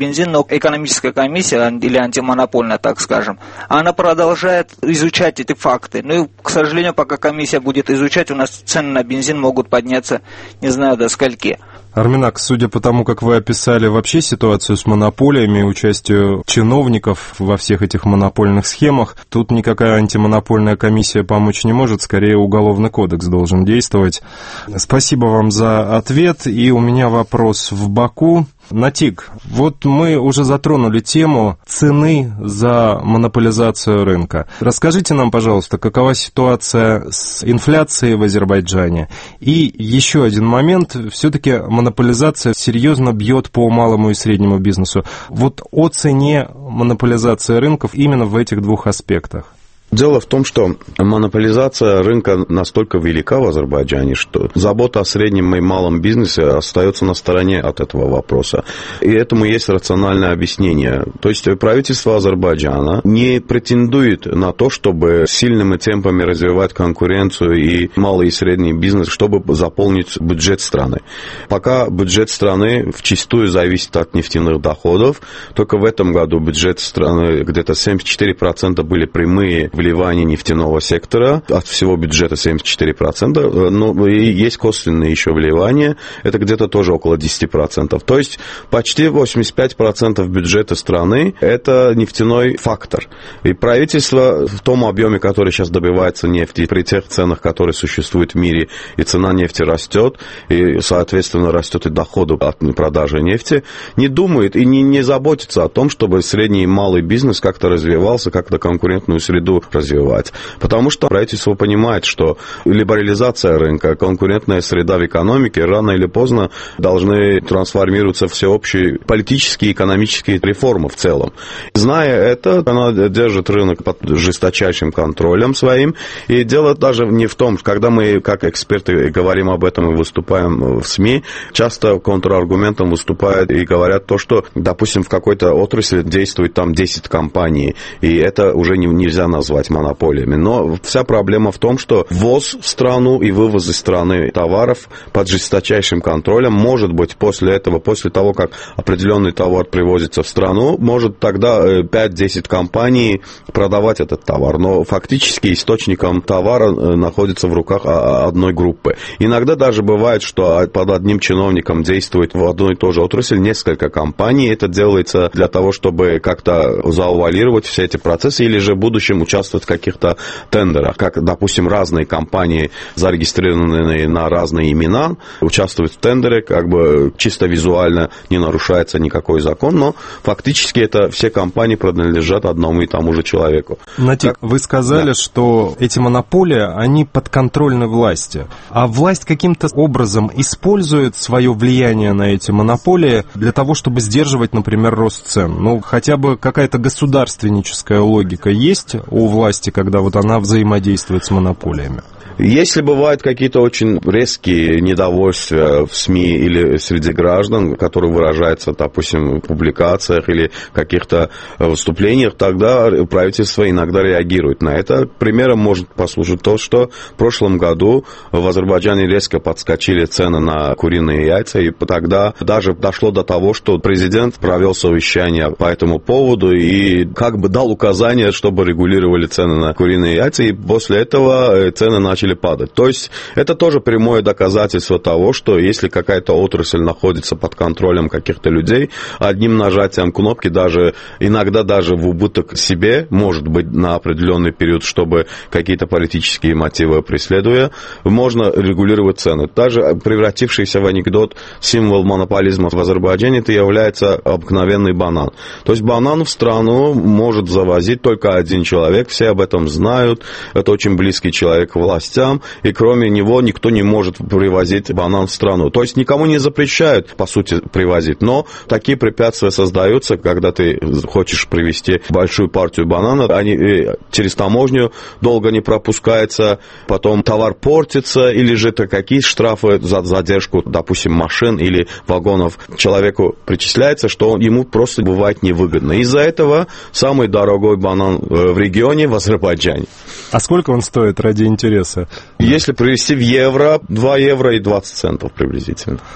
экономическая комиссия, или антимонопольная, так скажем, она продолжает изучать эти факты. Ну и, к сожалению, пока комиссия будет изучать, у нас цены на бензин могут подняться, не знаю, до скольки. Арменак, судя по тому, как вы описали вообще ситуацию с монополиями и участию чиновников во всех этих монопольных схемах, тут никакая антимонопольная комиссия помочь не может, скорее уголовный кодекс должен действовать. Спасибо вам за ответ, и у меня вопрос в Баку. Натик, вот мы уже затронули тему цены за монополизацию рынка. Расскажите нам, пожалуйста, какова ситуация с инфляцией в Азербайджане? И еще один момент, все-таки монополизация серьезно бьет по малому и среднему бизнесу. Вот о цене монополизации рынков именно в этих двух аспектах. Дело в том, что монополизация рынка настолько велика в Азербайджане, что забота о среднем и малом бизнесе остается на стороне от этого вопроса. И этому есть рациональное объяснение. То есть правительство Азербайджана не претендует на то, чтобы сильными темпами развивать конкуренцию и малый и средний бизнес, чтобы заполнить бюджет страны. Пока бюджет страны вчастую зависит от нефтяных доходов, только в этом году бюджет страны где-то семьдесят четыре процента были прямые вливание нефтяного сектора, от всего бюджета семьдесят четыре процента, но и есть косвенные еще вливания, это где-то тоже около десять процентов. То есть почти восемьдесят пять процентов бюджета страны – это нефтяной фактор. И правительство в том объеме, который сейчас добивается нефти, при тех ценах, которые существуют в мире, и цена нефти растет, и, соответственно, растет и доходы от продажи нефти, не думает и не, не заботится о том, чтобы средний и малый бизнес как-то развивался, как-то конкурентную среду развивать. Потому что правительство понимает, что либерализация рынка, конкурентная среда в экономике рано или поздно должны трансформироваться в всеобщие политические и экономические реформы в целом. Зная это, она держит рынок под жесточайшим контролем своим. И дело даже не в том, когда мы, как эксперты, говорим об этом и выступаем в СМИ, часто контраргументом выступают и говорят то, что, допустим, в какой-то отрасли действует там десять компаний, и это уже нельзя назвать монополиями. Но вся проблема в том, что ввоз в страну и вывоз из страны товаров под жесточайшим контролем, может быть, после этого, после того, как определенный товар привозится в страну, может тогда пять-десять компаний продавать этот товар. Но фактически источником товара находится в руках одной группы. Иногда даже бывает, что под одним чиновником действует в одной и той же отрасли несколько компаний. Это делается для того, чтобы как-то заувалировать все эти процессы или же в будущем участвовать в каких-то тендерах. Как, допустим, разные компании, зарегистрированные на разные имена, участвуют в тендере, как бы чисто визуально не нарушается никакой закон, но фактически это все компании принадлежат одному и тому же человеку. Натик, как... вы сказали, да, что эти монополии, они подконтрольны власти. А власть каким-то образом использует свое влияние на эти монополии для того, чтобы сдерживать, например, рост цен? Ну, хотя бы какая-то государственническая логика есть у власти, когда вот она взаимодействует с монополиями? Если бывают какие-то очень резкие недовольствия в СМИ или среди граждан, которые выражаются, допустим, в публикациях или каких-то выступлениях, тогда правительство иногда реагирует на это. Примером может послужить то, что в прошлом году в Азербайджане резко подскочили цены на куриные яйца, и тогда даже дошло до того, что президент провел совещание по этому поводу и как бы дал указание, чтобы регулировали цены на куриные яйца, и после этого цены начали падать. То есть это тоже прямое доказательство того, что если какая-то отрасль находится под контролем каких-то людей, одним нажатием кнопки, даже иногда даже в убыток себе, может быть, на определенный период, чтобы какие-то политические мотивы преследуя, можно регулировать цены. Даже превратившийся в анекдот символ монополизма в Азербайджане, это является обыкновенный банан. То есть банан в страну может завозить только один человек, все об этом знают, это очень близкий человек к властям, и кроме него никто не может привозить банан в страну. То есть никому не запрещают, по сути, привозить, но такие препятствия создаются, когда ты хочешь привезти большую партию банана, они через таможню долго не пропускаются, потом товар портится, или же это какие штрафы за задержку, допустим, машин или вагонов человеку причисляется, что ему просто бывает невыгодно. Из-за этого самый дорогой банан в регионе в Азербайджане. А сколько он стоит ради интереса? Если привезти в евро, два евро и двадцать центов приблизительно.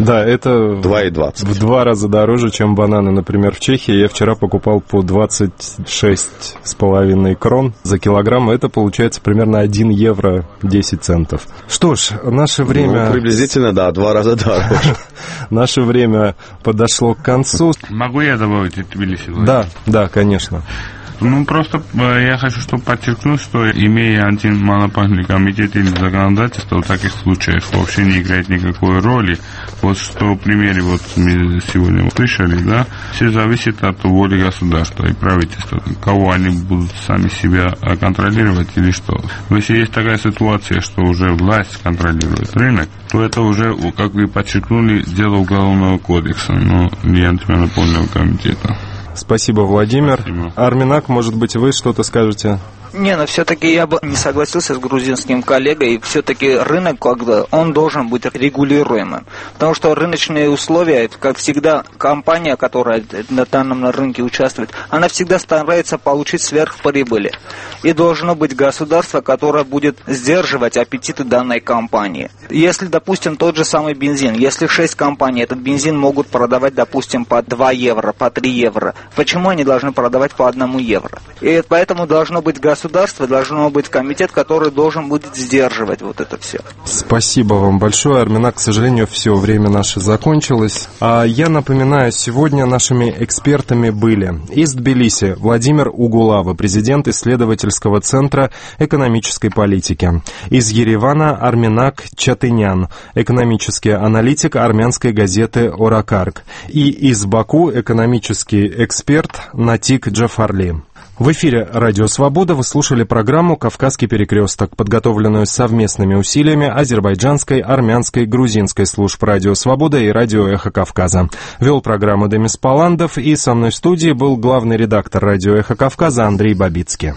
Да, это два и двадцать. В два раза дороже, чем бананы, например, в Чехии. Я вчера покупал по двадцать шесть с половиной крон за килограмм. Это получается примерно один евро десять центов. Что ж, наше время... Ну, приблизительно, да, два раза дороже. Наше время подошло к концу. Могу я добавить в Тбилиси? Да, да, конечно. Ну, просто я хочу, чтобы подчеркнуть, что имея антимонопольный комитет или законодательство в таких случаях вообще не играет никакой роли. Вот что в примере вот мы сегодня услышали, да, все зависит от воли государства и правительства, кого они будут сами себя контролировать или что. Но если есть такая ситуация, что уже власть контролирует рынок, то это уже, как вы подчеркнули, дело Уголовного кодекса, но не антимонопольного комитета. Спасибо, Владимир. Спасибо. Арминак, может быть, вы что-то скажете? Не, но все-таки я бы не согласился с грузинским коллегой. Все-таки рынок, когда он должен быть регулируемым. Потому что рыночные условия, как всегда, компания, которая на данном рынке участвует, она всегда старается получить сверхприбыли. И должно быть государство, которое будет сдерживать аппетиты данной компании. Если, допустим, тот же самый бензин, если шесть компаний этот бензин могут продавать, допустим, по два евро, по три евро, почему они должны продавать по одному евро? И поэтому должно быть государство, Государство, должно быть комитет, который должен будет сдерживать вот это все. Спасибо вам большое, Арминак. К сожалению, все время наше закончилось. А я напоминаю, сегодня нашими экспертами были из Тбилиси Владимир Угулава, президент исследовательского центра экономической политики. Из Еревана Арминак Чатынян, экономический аналитик армянской газеты «Оракарк». И из Баку экономический эксперт Натик Джафарли. В эфире «Радио Свобода» вы слушали программу «Кавказский перекресток», подготовленную совместными усилиями азербайджанской, армянской, грузинской служб «Радио Свобода» и «Радио Эхо Кавказа». Вел программу Демис Паландов, и со мной в студии был главный редактор «Радио Эхо Кавказа» Андрей Бабицкий.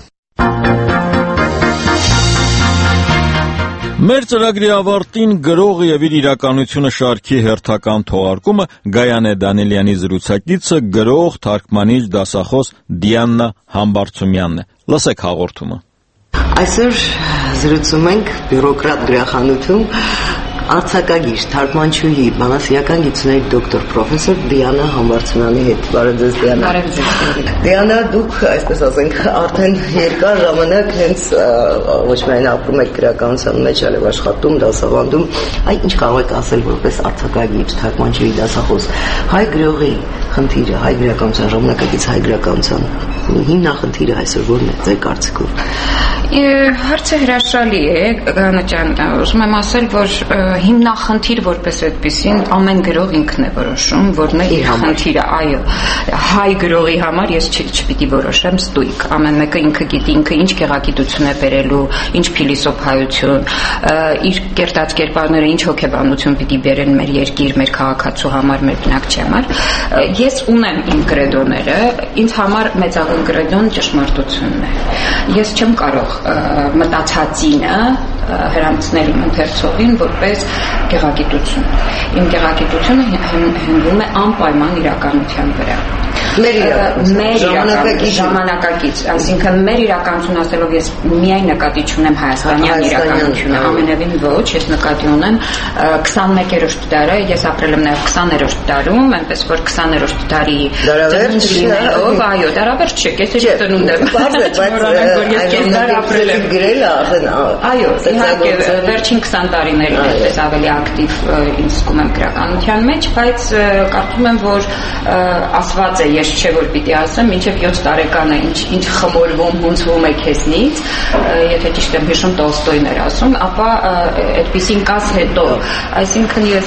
Մեր ծրագրի ավարտին գրողը եւ իր իրականությունը շարքի հերթական թողարկումը Գայանե Դանիելյանի զրուցակիցը գրող, թարգմանիչ, դասախոս Դիանա Համբարձումյանն է։ Լսեք հաղորդումը։ Այսօր զրուցում ենք բյուրոկրատ գրախանութում արձակագիր, թարգմանչուհի, բանասիրական գիտությունների դոկտոր պրոֆեսոր Դիանա Համբարձումյանի հետ։ Բարև ձեզ, Դիանա։ Բարև ձեզ։ Դիանա, դուք, այսպես ասենք, արդեն երկար ժամանակ հենց ոչ միայն ապրում եք գրականության մեջ, այլև աշխատում, դասավանդում, այ ինչ կարող եք ասել որպես արձակագիր, թարգմանչուհի, դասախոս։ Հայ գրողի խնդիրը, հայ գրականության ժամանակակից հայ գրականության հիմնախնդիրը այսօր ո՞րն է, ձեր կարծիքով։ Հարցը հրաշալի է, Գայանա ջան, ուզում եմ ասել, որ հիմնախնդիր որպես այդպեսին ամեն գրող ինքն է որոշում, որն է իր խնդիրը, այո, հայ գրողի համար ես չպիտի որոշեմ ստույգ, ամեն մեկը ինքը գիտի ինքը ինչ գեղագիտություն է բերելու, ինչ փիլիսոփայություն, իր կերտած կերպարները ինչ հոգեբանություն պիտի բերեն մեր երկիր, մեր քաղաքացու համար, մեր բնակչի համար։ Ես ունեմ իմ կրեդոները, ինձ համար մեծագույն կրեդոն ճշմարտությունն է։ Ես չեմ կարող մտածածինը հրանցնել իմ ընթերցողին որպես գեղագիտություն։ Իմ գեղագիտությունը հենվում է անպայման իրականության վրա։ Մեր իրականություն, ժամանակակից, այսինքն մեր իրականություն ասելով ես միայն նկատի չունեմ հայաստանյան իրականությունը, ամենևին ոչ, ես նկատի ունեմ քսանմեկերորդ դարը, ես ապրել եմ նաև քսաներորդ դարում, այնպես որ քսաներորդ դարի ծնունդ լինելով, այո, դարավերջ չէ, ես ես ծնունդ եմ, չմոռանանք, որ ես կես դար ապրել եմ։ Այո, իհարկե, վերջին քսան տարիներին այդպես ավելի ակտիվ ինձ զգում եմ գրականության մեջ, բայց կարծում եմ, որ ասված է, ես չէ որ պիտի ասեմ, մինչև յոթ տարեկան է ինչ ինչ խմորվում, հունցվում է քեզնից, եթե ճիշտ եմ հիշում Տոլստոյն էր ասում, ապա այդպեսին կաս հետո, այսինքն ես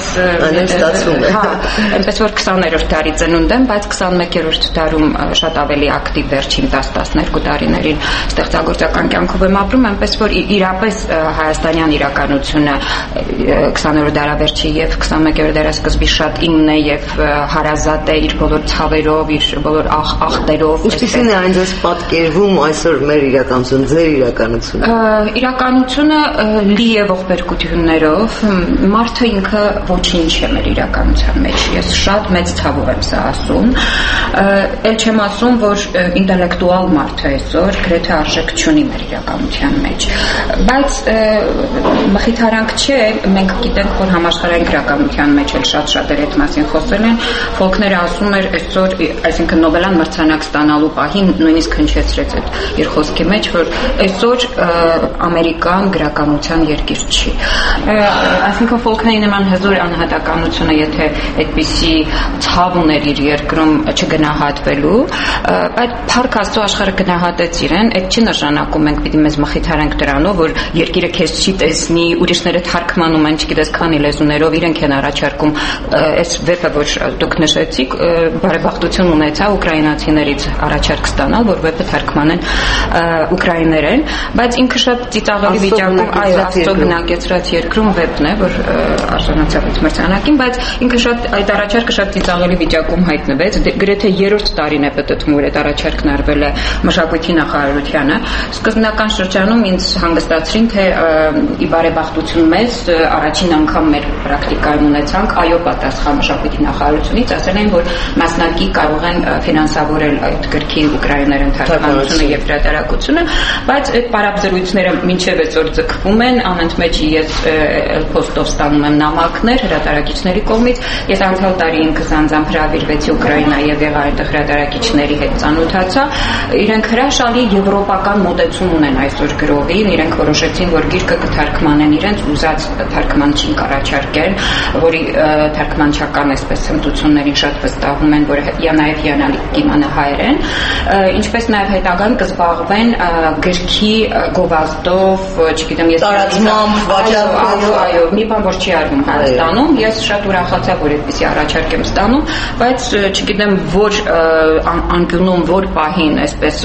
հա, այնպես որ քսաներորդ դարի ծնունդ եմ, բայց քսանմեկերորդ դարում շատ ավելի ակտիվ վերջին տասը տասներկու տարիներին ստեղծագործական կյանքով եմ ապրում, այնպես որ իրապես հայաստանյան իրականությունը քսաներորդ դարավերջի եւ քսանմեկերորդ դարասկզբի շատ ինն է եւ հարազատ է իր բոլոր ցավերով, իր բոլոր ախ ախտերով։ Ինչպիսին է այն ձեզ պատկերվում այսօր մեր իրականությունը, ձեր իրականությունը։ Իրականությունը լի է ողբերգություններով, մարդը ինքը ոչինչ է մեր իրականության մեջ։ Ես շատ մեծ ցավով եմ սա ասում, ել չեմ ասում, որ ինտելեկտուալ մարդը այսօր գրեթե արժեք չունի մեր իրականության մեջ, բայց մխիթարանք չէ, մենք գիտենք, որ համաշխարհային գրականության մեջ էլ շատ-շատեր այդ մասին խոսել են, Ֆոլկները ասում էր այսօր, այսինքն Նոբելյան մրցանակ ստանալու պահին նույնիսկ հնչեցրեց այդ իր խոսքի մեջ, որ այսօր Ամերիկան գրականության երկիր չի։ Այսինքն Ֆոլկների նման հզոր անհատականությունը, եթե այդպիսի ցավ ուներ իր երկրում չգնահատվելու, բայց փառք Աստծո աշխարհը գնահատեց իրեն, այդ չի նշանակում մենք պիտի մեզ մխիթարենք դրանով, որ երկիրը քեզ չի տեսնի, ուրիշները թարգմանում են, չգիտես քանի լեզուներով, իրենք են առաջարկում այս վեպը, որ դուք նշեցիք, բարեբախտություն ունեցա ուկրաինացիներից առաջարկ ստանալ, որ վեպը թարգմանեն ուկրաիներեն, բայց ինքը շատ ծիծաղելի վիճակում, այո, Աստծո բնակեցրած երկրում վեպն է, որ արժանացավ այդ մրցանակին, բայց ինքը շատ այդ առաջարկը շատ ծիծաղելի վիճակում հայտնվեց, գրեթե երրորդ տարին է ՊՏԹ-ում, որ այդ առաջարկն արվել է մշակույթի նախարարությանը։ Սկզբնական շրջանում ինձ հանգստացրին, թե ի բարեբախտություն մեզ առաջին անգամ մեր պրակտիկայում ունեցանք այո պատասխան մշակույթի նախարարությունից, ասել են, որ մասնակի կարող են ֆինանսավորել այդ գրքի ուկրաիներեն թարգմանությունը եւ հրատարակությունը, բայց այդ պարապզրույցները մինչեւ այսօր ձգվում են, անընդմեջ ես փոստով ստանում եմ նամակներ հրատարակիչների կողմից, ես անցյալ տարի ինքս անձամբ հրավիրվեցի Ուկրաինա եւ եղա այդտեղ հրատարակիչների հետ ծանոթացա, իրենք հրաշալի եվրոպական մոտեցում ունեն այսօր գրողին, իրենք որոշեցին, որ գիրքը կթարգմանեն իրենց ուզած թարգմանչին կառաջարկեն, որի թարգմանչական այսպես հմտություններին շատ վստահում են, որ նաև հիանալի կիմանա հայերեն, ինչպես նաև հետագան կզբաղվեն գրքի գովազդով, չգիտեմ, ես տարածմամբ, վաճառքով, այո, մի բան որ չի արվում Հայաստանում, ես շատ ուրախացա, որ այդպեսի առաջարկ եմ ստանում, բայց չգիտեմ, որ անկյունում, որ պահին այսպես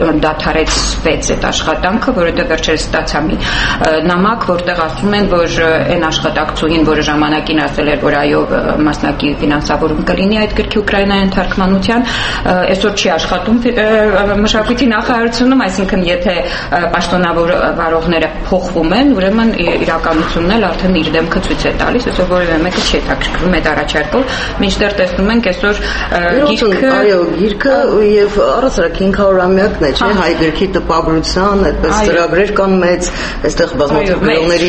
դադարեցվեց այդ աշխատանքը, որովհետև վերջերս ստացա մի նամակ, որտեղ ասում են, որ այն աշխատակցուհին, որը ժամանակին ասել էր, որ այո, մասնակի ֆինանսավորում կլինի այդ գրքի ուկրաինայեն թարգմանության, այսօր չի աշխատում մշակույթի նախարարությունում, այսինքն եթե պաշտոնավարողները փոխվում են, ուրեմն իրականությունն էլ արդեն իր դեմքը ցույց է տալիս, այսօր որևէ մեկը չի հետաքրքրվում այդ առաջարկով, մինչդեռ տեսնում ենք այսօր գիրքը, այո, գիրքը եւ առասարակ հինգ հարյուրամյակն է, չէ՞, հայ գրքի տպագրության, այդպես ծրագրեր կան մեծ, այստեղ բազմաթիվ գրողների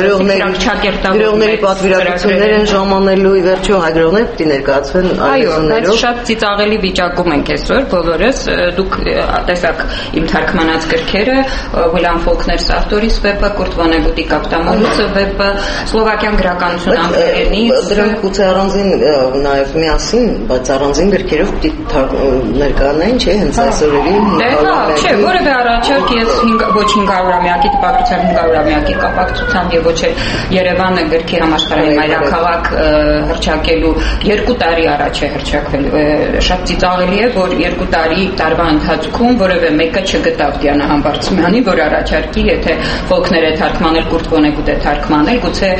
գրողների պատվիրակություններ են ժամանելու, ի վերջո հայ գրողներ պիտի ներկայացվեն այլեզուներով։ Այո, շատ ծիծաղելի վիճակում ենք այսօր բոլորս, դուք տեսակ իմ թարգմանած գրքերը, Ուիլյամ Ֆոլկներ Սարտորիս վեպը, Կուրտ Վոնեգուտի Կապտամոնուցը վեպը, Սլովակյան գրականություն անգլերենից, դրանք գուցե առանձին նաև միասին, բայց առանձին գրքերով պիտի ներկայանային, չէ՞, հենց այս օրերին։ Դե, չէ, որևէ առաջարկ ես ոչ հինգ հարյուրամյակի տպագրության հինգ հարյուրամյակի կապակցությամբ եւ ոչ էլ Երևանը գրքի համաշխարհային մայրաքաղաք հռչակելու երկու տարի առաջ է հռչակվել։ Շատ ծիծաղելի է, որ երկու տարի տարվա ընթացքում որևէ մեկը չգտավ Դիանա Համբարձումյանի, որ առաջարկի, եթե Ֆոլկները թարգմանել, Կուրտ Վոնեգուտը թարգմանել, գուցե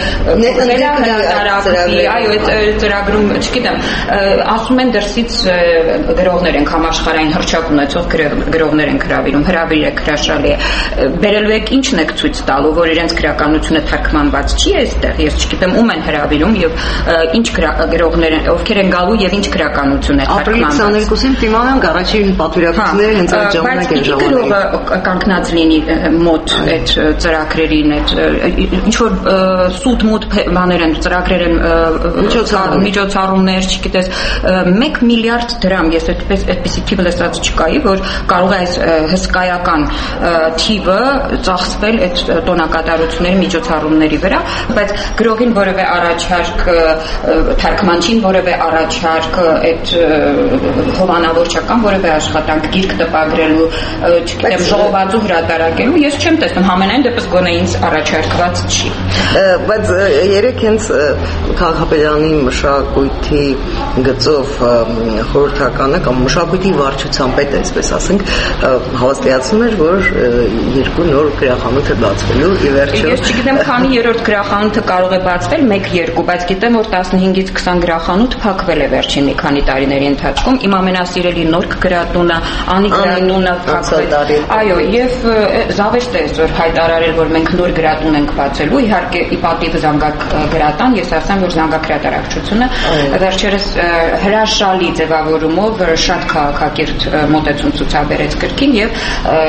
վերահրատարակվի, այո, այդ ծրագրում, չգիտեմ, ասում են դրսից գրողներ են համաշխարհային հռչակ ունեցող գրողներ են հրավիրում, հրավիր եք, հրաշալի է։ Բերելու եք ինչն եք ցույց տալու, որ իրենց գրականությունը թարգմանված չի այստեղ, ես չգիտեմ ում են հրավիրում եւ ինչ գրողներ են, ովքեր են գալու եւ ինչ գրականություն է թարգմանված։ Ապրիլի քսաներկուսին դիմանանք առաջին պատվիրակությունները հենց այդ ժամանակ են ժամանել։ Գրողը կանգնած լինի մոտ այդ ծրագրերին, այդ ինչ որ սուտ մուտ բաներ են, ծրագրեր են, միջոցառումներ, չգիտես, մեկ միլիարդ դրամ, ես այդպես այդպեսի թիվ լսած չկայի, որ կարող է այս հսկայական թիվը ծախսվել այդ տոնակատարությունների միջոցառումների վրա, բայց գրողին որևէ առաջարկ, թարգմանչին որևէ առաջարկ, այդ հովանավոր չկան որևէ աշխատանք գիրք տպագրելու, չգիտեմ, ժողովածու հրատարակելու, ես չեմ տեսնում, համենայն դեպս գոնե ինձ առաջարկված չի։ Բայց երեք հենց Քաղաքապետարանի մշակույթի գծով խորհրդականը կամ մշակույթի վարչության պետ, այսպես ասենք, հավաստիացնում էր, որ երկու նոր գրախանութ է բացվելու, ի վերջո։ Ես չգիտեմ, քանի երրորդ գրախանութը կարող է բացվել, մեկ երկու, բայց գիտեմ, որ տասնհինգից քսան գրախանութ փակվել է վերջին մի քանի տարիների ընթացքում։ ընթացքում իմ ամենասիրելի Նորք գրատունը, Անի գրատունը փակվել։ Այո, եւ զավեշտ է այսօր հայտարարել, որ մենք նոր գրատուն ենք բացելու, իհարկե ի պատիվ Զանգակ գրատան, ես ասեմ, որ Զանգակ հրատարակչությունը վերջերս հրաշալի ձևավորումով շատ քաղաքակիրթ մոտեցում ցուցաբերեց գրքին եւ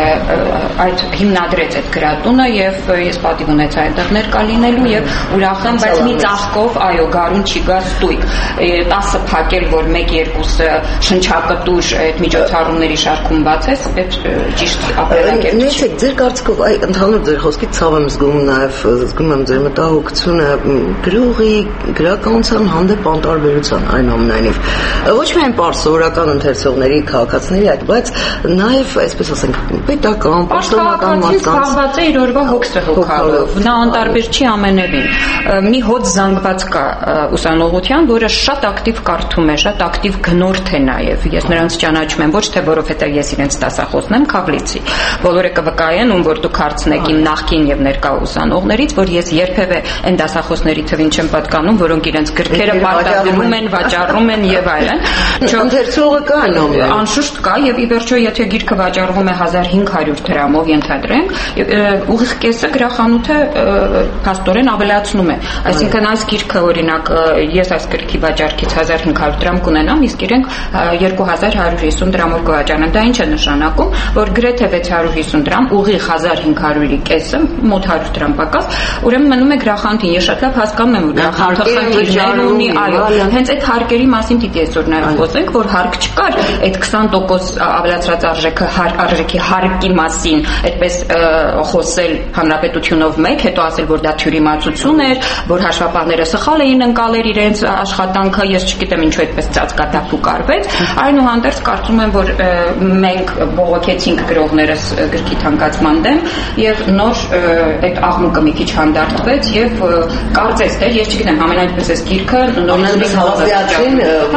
այդ հիմնադրեց այդ գրատունը եւ ես պատիվ ունեցա այդտեղ ներկա լինելու եւ ուրախ եմ, բայց մի ծաղկով, այո, գարուն չի գա ստույգ, տասը փակել, որ մեկ-երկուսը շնչակտուր այդ միջոցառումների շարքում բացես, այդ ճիշտ ապրելակերպ չի։ Նշեք, ձեր կարծիքով, այ ընդհանուր ձեր խոսքից ցավ եմ զգում նաեւ, զգում եմ ձեր մտահոգությունը գրողի գրականության հանդեպ անտարբերության այնուամենայնիվ ոչ միայն պարզ սովորական ընթերցողների, քաղաքացիների այդ, բայց նաեւ, այսպես ասենք, պետական, պաշտոնական մարդկանց զբաղված է իր օրվա հոգսը հոգալով։ Նա անտարբեր չի ամենևին։ Մի հոտ զանգված կա ուսանողության, որը շատ ակտիվ կարդում է, շատ ակտիվ գնորդ է նաեւ։ Ես նրանց ճանաչում եմ ոչ թե որովհետեւ ես իրենց դասախոսն եմ Քավլիցի։ Բոլորը կվկայեն, ում որ դուք հարցնեք իմ նախկին եւ ներկա ուսանողներից, որ ես երբևէ այն դասախոսների թվին չեմ պատկանում, որոնք իրենց գրքերը պարտադրում են, վաճառում են եւ այլն։ Ընթերցողը կա նոմը։ Անշուշտ կա եւ ի վերջո եթե գիրքը վաճառվում է հազար հինգ հարյուր դրամով ենթադրենք, ուղիղ կեսը գրախանութը փաստորեն ավելացնում է։ Այսինքն այս գիրքը օրինակ ես այս գրքի վաճառքից հազար հինգ հարյուր դրամ կունենամ, իսկ իրենք երկու հազար հարյուր հիսուն դրամով կվաճառեն։ Դա ինչ է նշանակում, որ գրեթե վեց հարյուր հիսուն դրամ ուղիղ հազար հինգ հարյուրի կեսը մոտ հարյուր դրամ պակաս, ուրեմն մնում է գրախանութին։ Ես շատ լավ հասկանում եմ, որ գրախանութը խնդիրներ ունի, այո, հենց այդ հարկերի մասին պիտի այսօր նաև խոսենք, որ հարկ չկար այդ քսան տոկոս ավելացրած արժեքը արժեքի հարկի մասին, այդպես խոսել հանրապետությունով մեկ, հետո ասել, որ դա թյուրիմացություն էր, որ հաշվապահները սխալ էին ընկալել իրենց աշխատանքը, ես չգիտեմ ինչու այդպես ծածկատափուկ արվեց։ Այնուհանդերձ կարծում եմ, որ մենք բողոքեցինք գրողներս գրքի թանկացման դեմ եւ նոր այդ աղմուկը մի քիչ հանդարտվեց եւ կարծես թե ես չգիտեմ համենայնպես այս գիրքը նորից հավաստիացին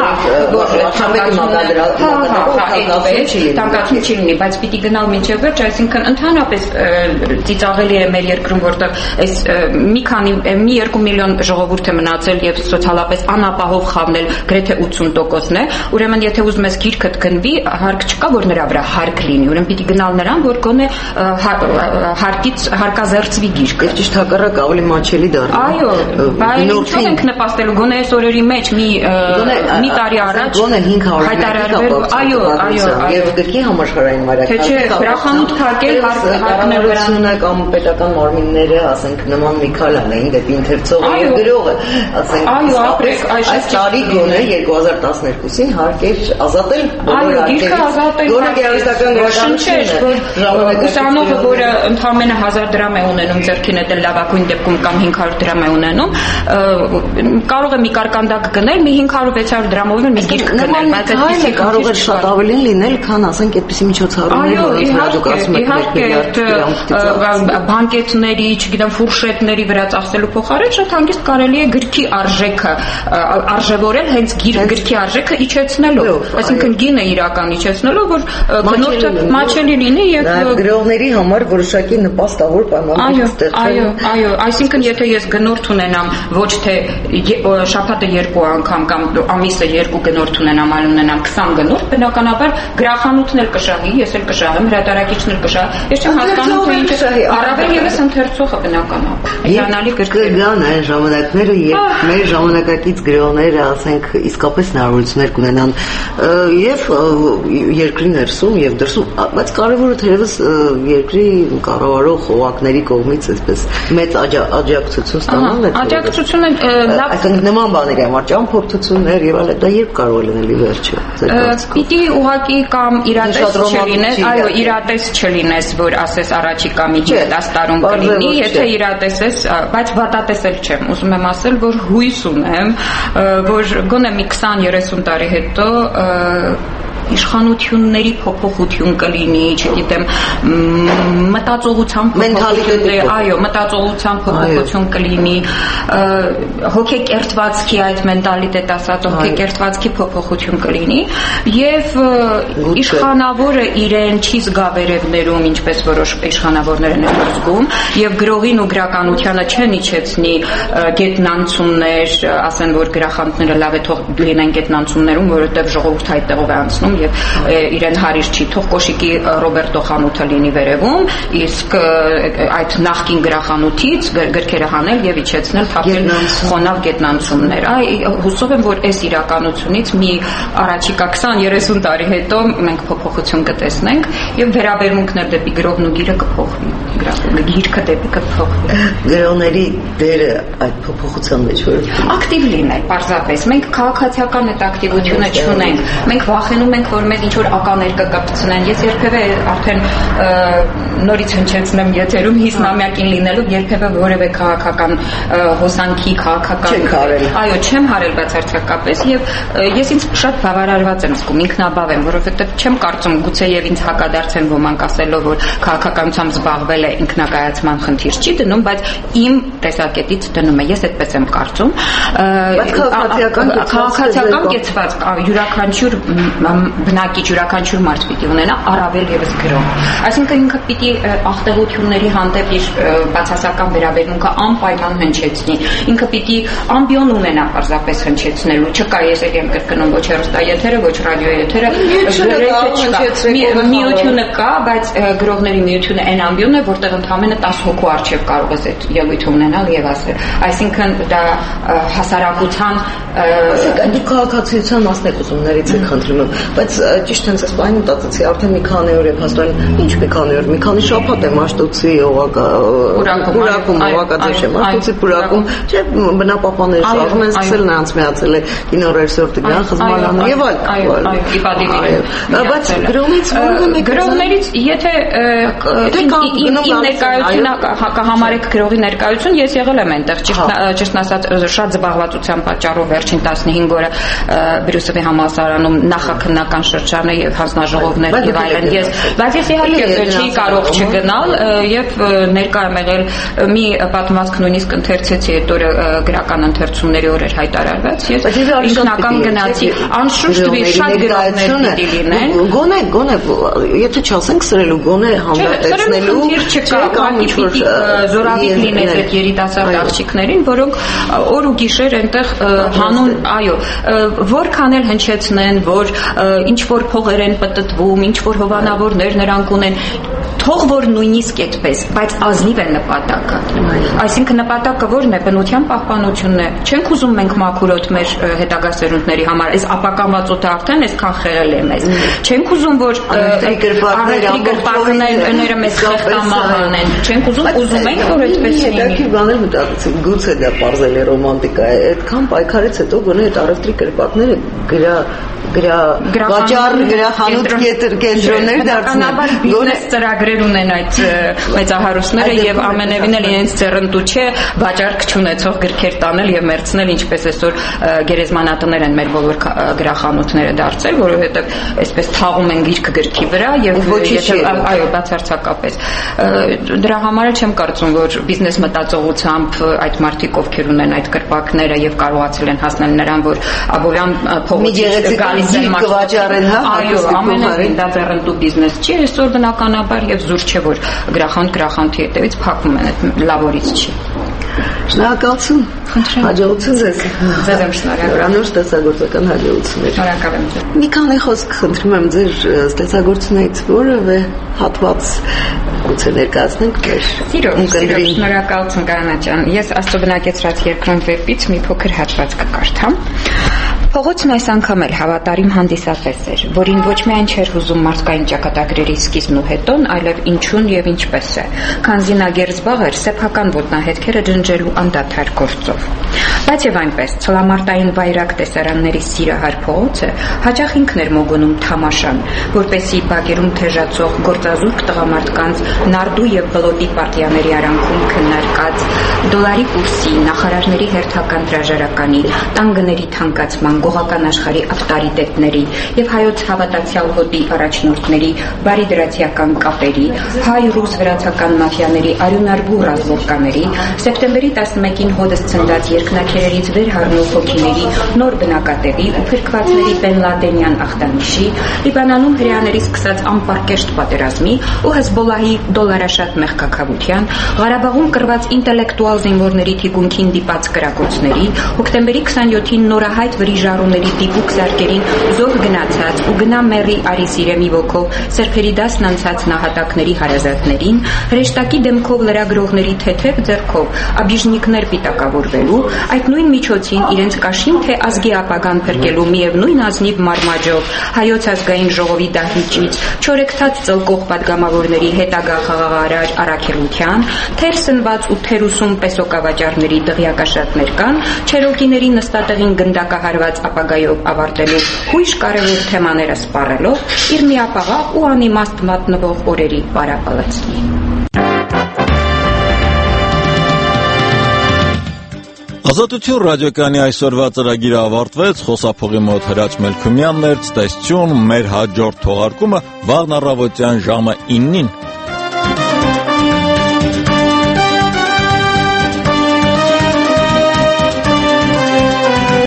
որ թանկացում չի լինի, բայց պիտի գնալ մինչև վերջ, այսինքն ընդհանրապես ծիծաղելի է մեր երկրում, որտեղ այս մի քանի մի երկու միլիոն ժողովուրդ է մնացել եւ սոցիալապես անապահով խավնել գրեթե ութսուն տոկոսն է, ուրեմն եթե ուզում ես գիրքդ գնվի, հարկ չկա, որ նրա վրա հարկ լինի, ուրեմն պիտի գնալ նրան, որ գոնե հարկից հարկազերծվի գիրքը, ճիշտ հակառակ ավելի մաչելի դառնա։ Այո, բայց ինչու ենք նպաստելու, գոնե այս օրերի մեջ մի մի տարի առաջ գոնե հինգ հարյուր հայտարարվել, այո, այո, եւ գրքի համաշխարհային Թե չէ, գրախանութ փակել հարկներն կամ պետական մարմինները, ասենք նման մի քայլ անեն դեպի ընթերցողը եւ գրողը, ասենք այո, ապրեք, այս տարի գոնե երկու հազար տասներկուսին հարկեր ազատել բոլոր հարկերից։ Գոնե գերեստական գրականություն, ուսանողը, որը ընդամենը հազար դրամ է ունենում ձեռքին, դա լավագույն դեպքում կամ հինգ հարյուր դրամ է ունենում, կարող է մի կարկանդակ գնել, մի հինգ հարյուր վեց հարյուր դրամով մի գիրք գնել, բայց այդպեսի կարող է շատ ավելին լինել, քան ասենք այդպեսի միջոցառումներ, որոնց դուք ասում եք բանկետների, չգիտեմ, ֆուրշետների վրա ծախսելու փոխարեն շատ հանգիստ կարելի է գրքի արժեքը արժևորել հենց գրքի արժեքը իջեցնելով, այսինքն գինը իրական իջեցնելով, որ գնորդը մաչելի լինի եւ գրողների համար որոշակի նպաստավոր պայմաններ ստեղծել։ Այո, այո, այսինքն եթե ես գնորդ ունենամ ոչ թե շաբաթը երկու անգամ կամ ամիսը երկու գնորդ ունենամ, այլ ունենամ քսան գնորդ, բնականաբար գրախանութն էլ կշահի, ես էլ կշահեմ, հրատարակիչն էլ կշահի։ Ես չեմ հասկանում, թե ինչ է առավել եւս ընթերցողը բնականաբար։ Հիանալի գրքեր կգան այն ժամանակները, երբ մեր ժամանակակից գրողները, ասենք, իսկապես հնարավորություններ կունենան եւ երկրի ներսում եւ դրսում, բայց կարևորը թերևս երկրի կառավարող խողակների կողմից այսպես մեծ աջակցություն ստանալն է։ Աջակցությունը լավ, այսինքն նման բաների համար ճամփորդություններ եւ այլն, դա երբ կարող է լինել ի վերջո։ Պիտի ուղղակի կամ իրատես չլինես, այո, իրատես չլինես, որ ասես առաջիկա միջև դաս տարում կլինի, եթե իրատես ես, բայց վատատես էլ չեմ, ուզում եմ ասել, որ հույս ունեմ, որ գոնե մի քսան երեսուն տարի հետո իշխանությունների փոփոխություն կլինի, չգիտեմ, մտածողության փոփոխություն, այո, մտածողության փոփոխություն կլինի, հոգեկերտվածքի այդ մենտալիտետ ասած հոգեկերտվածքի փոփոխություն կլինի եւ իշխանավորը իրեն չի զգա վերևներում, ինչպես որոշ իշխանավորներ են զգում եւ գրողին ու գրականությանը չեն իջեցնի գետնանցումներ, ասեն որ գրախանութները լավ է թող լինեն գետնանցումներում, որովհետեւ ժողովուրդը այդտեղով է անցնում եւ իրեն հարիր չի, թող կոշիկի Ռոբերտո խանութը լինի վերևում, իսկ այդ նախկին գրախանութից գրքերը հանել եւ իջեցնել թափել խոնավ գետնանցումներ։ Այ հուսով եմ որ այս իրականությունից մի առաջիկա քսան երեսուն տարի հետո մենք փոփոխություն կտեսնենք եւ վերաբերմունքն էլ դեպի գրողն ու գիրը կփոխվի, գիրքը դեպի կփոխվի։ Գրողների դերը այդ փոփոխության մեջ որ ակտիվ լինել, պարզապես մենք քաղաքացիական այդ ակտիվությունը չունենք, մենք վախենում ենք որ մեզ ինչ որ ականներ կկպցնեն։ Ես երբևէ արդեն նորից հնչեցնեմ եթերում հիսնամյակին լինելով երբևէ որևէ քաղաքական հոսանքի քաղաքական այո չեմ հարել բացարձակապես եւ ես ինձ շատ բավարարված եմ զգում, ինքնաբավ եմ, որովհետեւ չեմ կարծում գուցե եւ ինձ հակադարձեն ոմանք ասելով որ քաղաքականությամբ զբաղվել է ինքնակայացման խնդիր չի դնում, բայց իմ տեսակետից դնում է, ես այդպես եմ կարծում։ Քաղաքացիական կեցված յուրաքանչյուր բնակիչ, յուրաքանչյուր մարդ պիտի ունենա առավել եւս գրող, այսինքն ինքը պիտի ախտեղությունների հանդեպ իր բացասական վերաբերմունքը անպայման հնչեցնի, ինքը պիտի ամբիոն ունենա պարզապես հնչեցնելու, չկա ես եմ կրկնում ոչ հեռուստաեթերը, ոչ ռադիոեթերը, միությունը կա, բայց գրողների միությունը այն ամբիոնն է, որտեղ ընդհանրապես տասը հոգու առջև կարող ես այդ ելույթը ունենալ եւ ասել, այսինքն դա հասարակության դուք քաղաքացիության մասնակցություններից եք խնդրում եմ, բայց ճիշտ հենց այս բանը մտածեցի, արդեն մի քանի օր է փաստորեն, ինչ մի քանի օր, մի քանի շաբաթ է Մաշտոցի օղակա պուրակում, օղակաձեշ է Մաշտոցի պուրակում, չէ բնապահպանները շարժում են սկսել նրանց միացել է կինոռեժիսոր Տիգրան Խզմալյանը եւ այլ, բայց գրողներից գրողներից եթե իմ ներկայությունը կհամարեք գրողի ներկայություն, ես եղել եմ այնտեղ, ճիշտն ասած շատ զբաղվածության պատճառով վերջին տասնհինգ օրը Բրյուսովի համալսարանում նախաքննական շրջանը եւ հանձնաժողովներ եւ այլն, ես բայց ես իհարկե չի կարող չգնալ եւ ներկա եմ եղել մի պատմվածք նույնիսկ ընթերցեցի այդ օրը գրական ընթերցումների օրեր հայտարարված, ես ինքնական գնացի, անշուշտ շատ գրողներ պիտի լինեն, գոնե գոնե եթե չասենք սրելու գոնե համատեցնելու կամ ինչ-որ զորավիտ լինել այդ երիտասարդ աղջիկներին, որոնք օր ու գիշեր այնտեղ հանուն, այո, որքան էլ հնչեցնեն, որ ինչ որ փողեր են պտտվում, ինչ որ հովանավորներ նրանք ունեն, թող որ նույնիսկ այդպես, բայց ազնիվ է նպատակը։ Այսինքն նպատակը որն է, բնության պահպանությունն է։ Չենք ուզում մենք մաքուրոտ մեր հետագա սերունդների համար, այս ապականված օդը արդեն այսքան խեղել է մեզ։ Չենք ուզում որ կրպակները մեզ խեղտամահան են։ Չենք ուզում, ուզում ենք որ այդպես լինի։ Դա բաներ մտածեցի, գուցե դա բարձել է ռոմանտիկա է։ Այդքան պայքարից հետո գոնե այդ առևտրի կրպակները գրա գրա վաճառ գրախանութ կենտրոններ դարձնել։ Գոնե ծրագրեր ունեն այդ մեծահարուստները եւ ամենևին էլ իրենց ծերնդու չէ վաճառք չունեցող գրքեր տանել եւ մերցնել, ինչպես այսօր գերեզմանատներ են մեր բոլոր գրախանութները դարձել, որովհետեւ այսպես թաղում են գիրքը գրքի վրա եւ եթե այո բացարձակապես դրա համար էլ չեմ կարծում որ բիզնես մտածողությամբ այդ մարդիկ ովքեր ունեն այդ կրպակները եւ կարողացել են հասնել նրան որ Աբովյան փողոցից գալիս են վաճառեն, հա, այո ամենևին դա ծերնդու բիզնես չի, այսօր բնականաբար եւ զուր չէ որ գրախանութ գրախանութի հետևից փակվում են, այդ լավորից չի։ Շնորհակալություն։ Հաջողություն ձեզ։ Ձեզ եմ շնորհակալ։ Անոր ստեղծագործական հաջողություններ։ Շնորհակալ եմ ձեզ։ Մի քանի խոսք խնդրում եմ ձեր ստեղծագործությունից որևէ հատված գուցե ներկայացնենք մեր ունկնդրին։ Շնորհակալություն Կանա ջան։ Ես Աստծո բնակեցրած երկրորդ վեպից մի փոքր հատված կկարդամ։ Փողոցն այս անգամ էլ հավատարիմ հանդիսատես էր, որին ոչ միայն չէր հուզում մարդկային ճակատագրերի սկիզբն ու հետոն, այլև ինչուն եւ ինչպես է, քանզի նա գերզբաղ էր սեփական ոտնահետքերը ջնջելու անդադար գործով։ Բայց եւ այնպես, ցլամարտային վայրակ տեսարանների սիրահար փողոցը հաճախ ինքն էր մոգոնում թամաշան, որպեսի բակերում թեժացող գործազուրկ տղամարդկանց նարդու եւ բլոտի պարտիաների արանքում քննարկած դոլարի կուրսի, նախարարների հերթական հրաժարականի, տան գների թանկացման անկողական աշխարհի ավտորիտետների եւ հայոց հավատացյալ հոտի առաջնորդների բարիդրացիական կապերի, հայ-ռուս վրացական մաֆիաների արյունարբու ռազմովկաների, սեպտեմբերի տասնմեկին հոդս ցնդած երկնաքերերից վեր հառնող հոգիների նոր բնակատեղի ու փրկվածների Բեն Լադենյան ախտանիշի, Լիբանանում հրեաների սկսած անպարկեշտ պատերազմի ու Հեզբոլլահի դոլարաշատ մեղքաքավության, Ղարաբաղում կրված ինտելեկտուալ զինվորների թիկունքին դիպած կրակոցների, հոկտեմբերի քսանյոթին նորահայտ վրիժառուների դիպուկ զարկերին զոհ գնացած ու գնա մեռի արի սիրեմի ոգով սրբերի դասն անցած նահատակների հարազատներին, հրեշտակի դեմքով լրագրողների թեթև ձեռքով աբիժնիկներ պիտակավորվելու, այդ նույն միջոցին իրենց կաշին թե ազգի ապագան փրկելու միևնույն ազնիվ մարմաճով հայոց ազգային ժողովի դահլիճից չորեքթած ծլկող պատգամավորների հետագա խաղաղարար առաքելության, թեր սնված ու թեր ուսում պեսոկավաճառների դղյակաշատներ կան, չերոկիների նստատեղին գնդակահարված ապագայով ավարտելու հույժ կարևոր թեմաները սպառելով իր միապաղաղ ու անիմաստ մատնվող օրերի պարապալացնի։ Ազատություն ռադիոկայանի այսօրվա ծրագիրը ավարտվեց, խոսափողի մոտ Հրաչ Մելքումյանն էր, ցտեսություն, մեր հաջորդ թողարկումը վաղն առավոտյան ժամը իննին։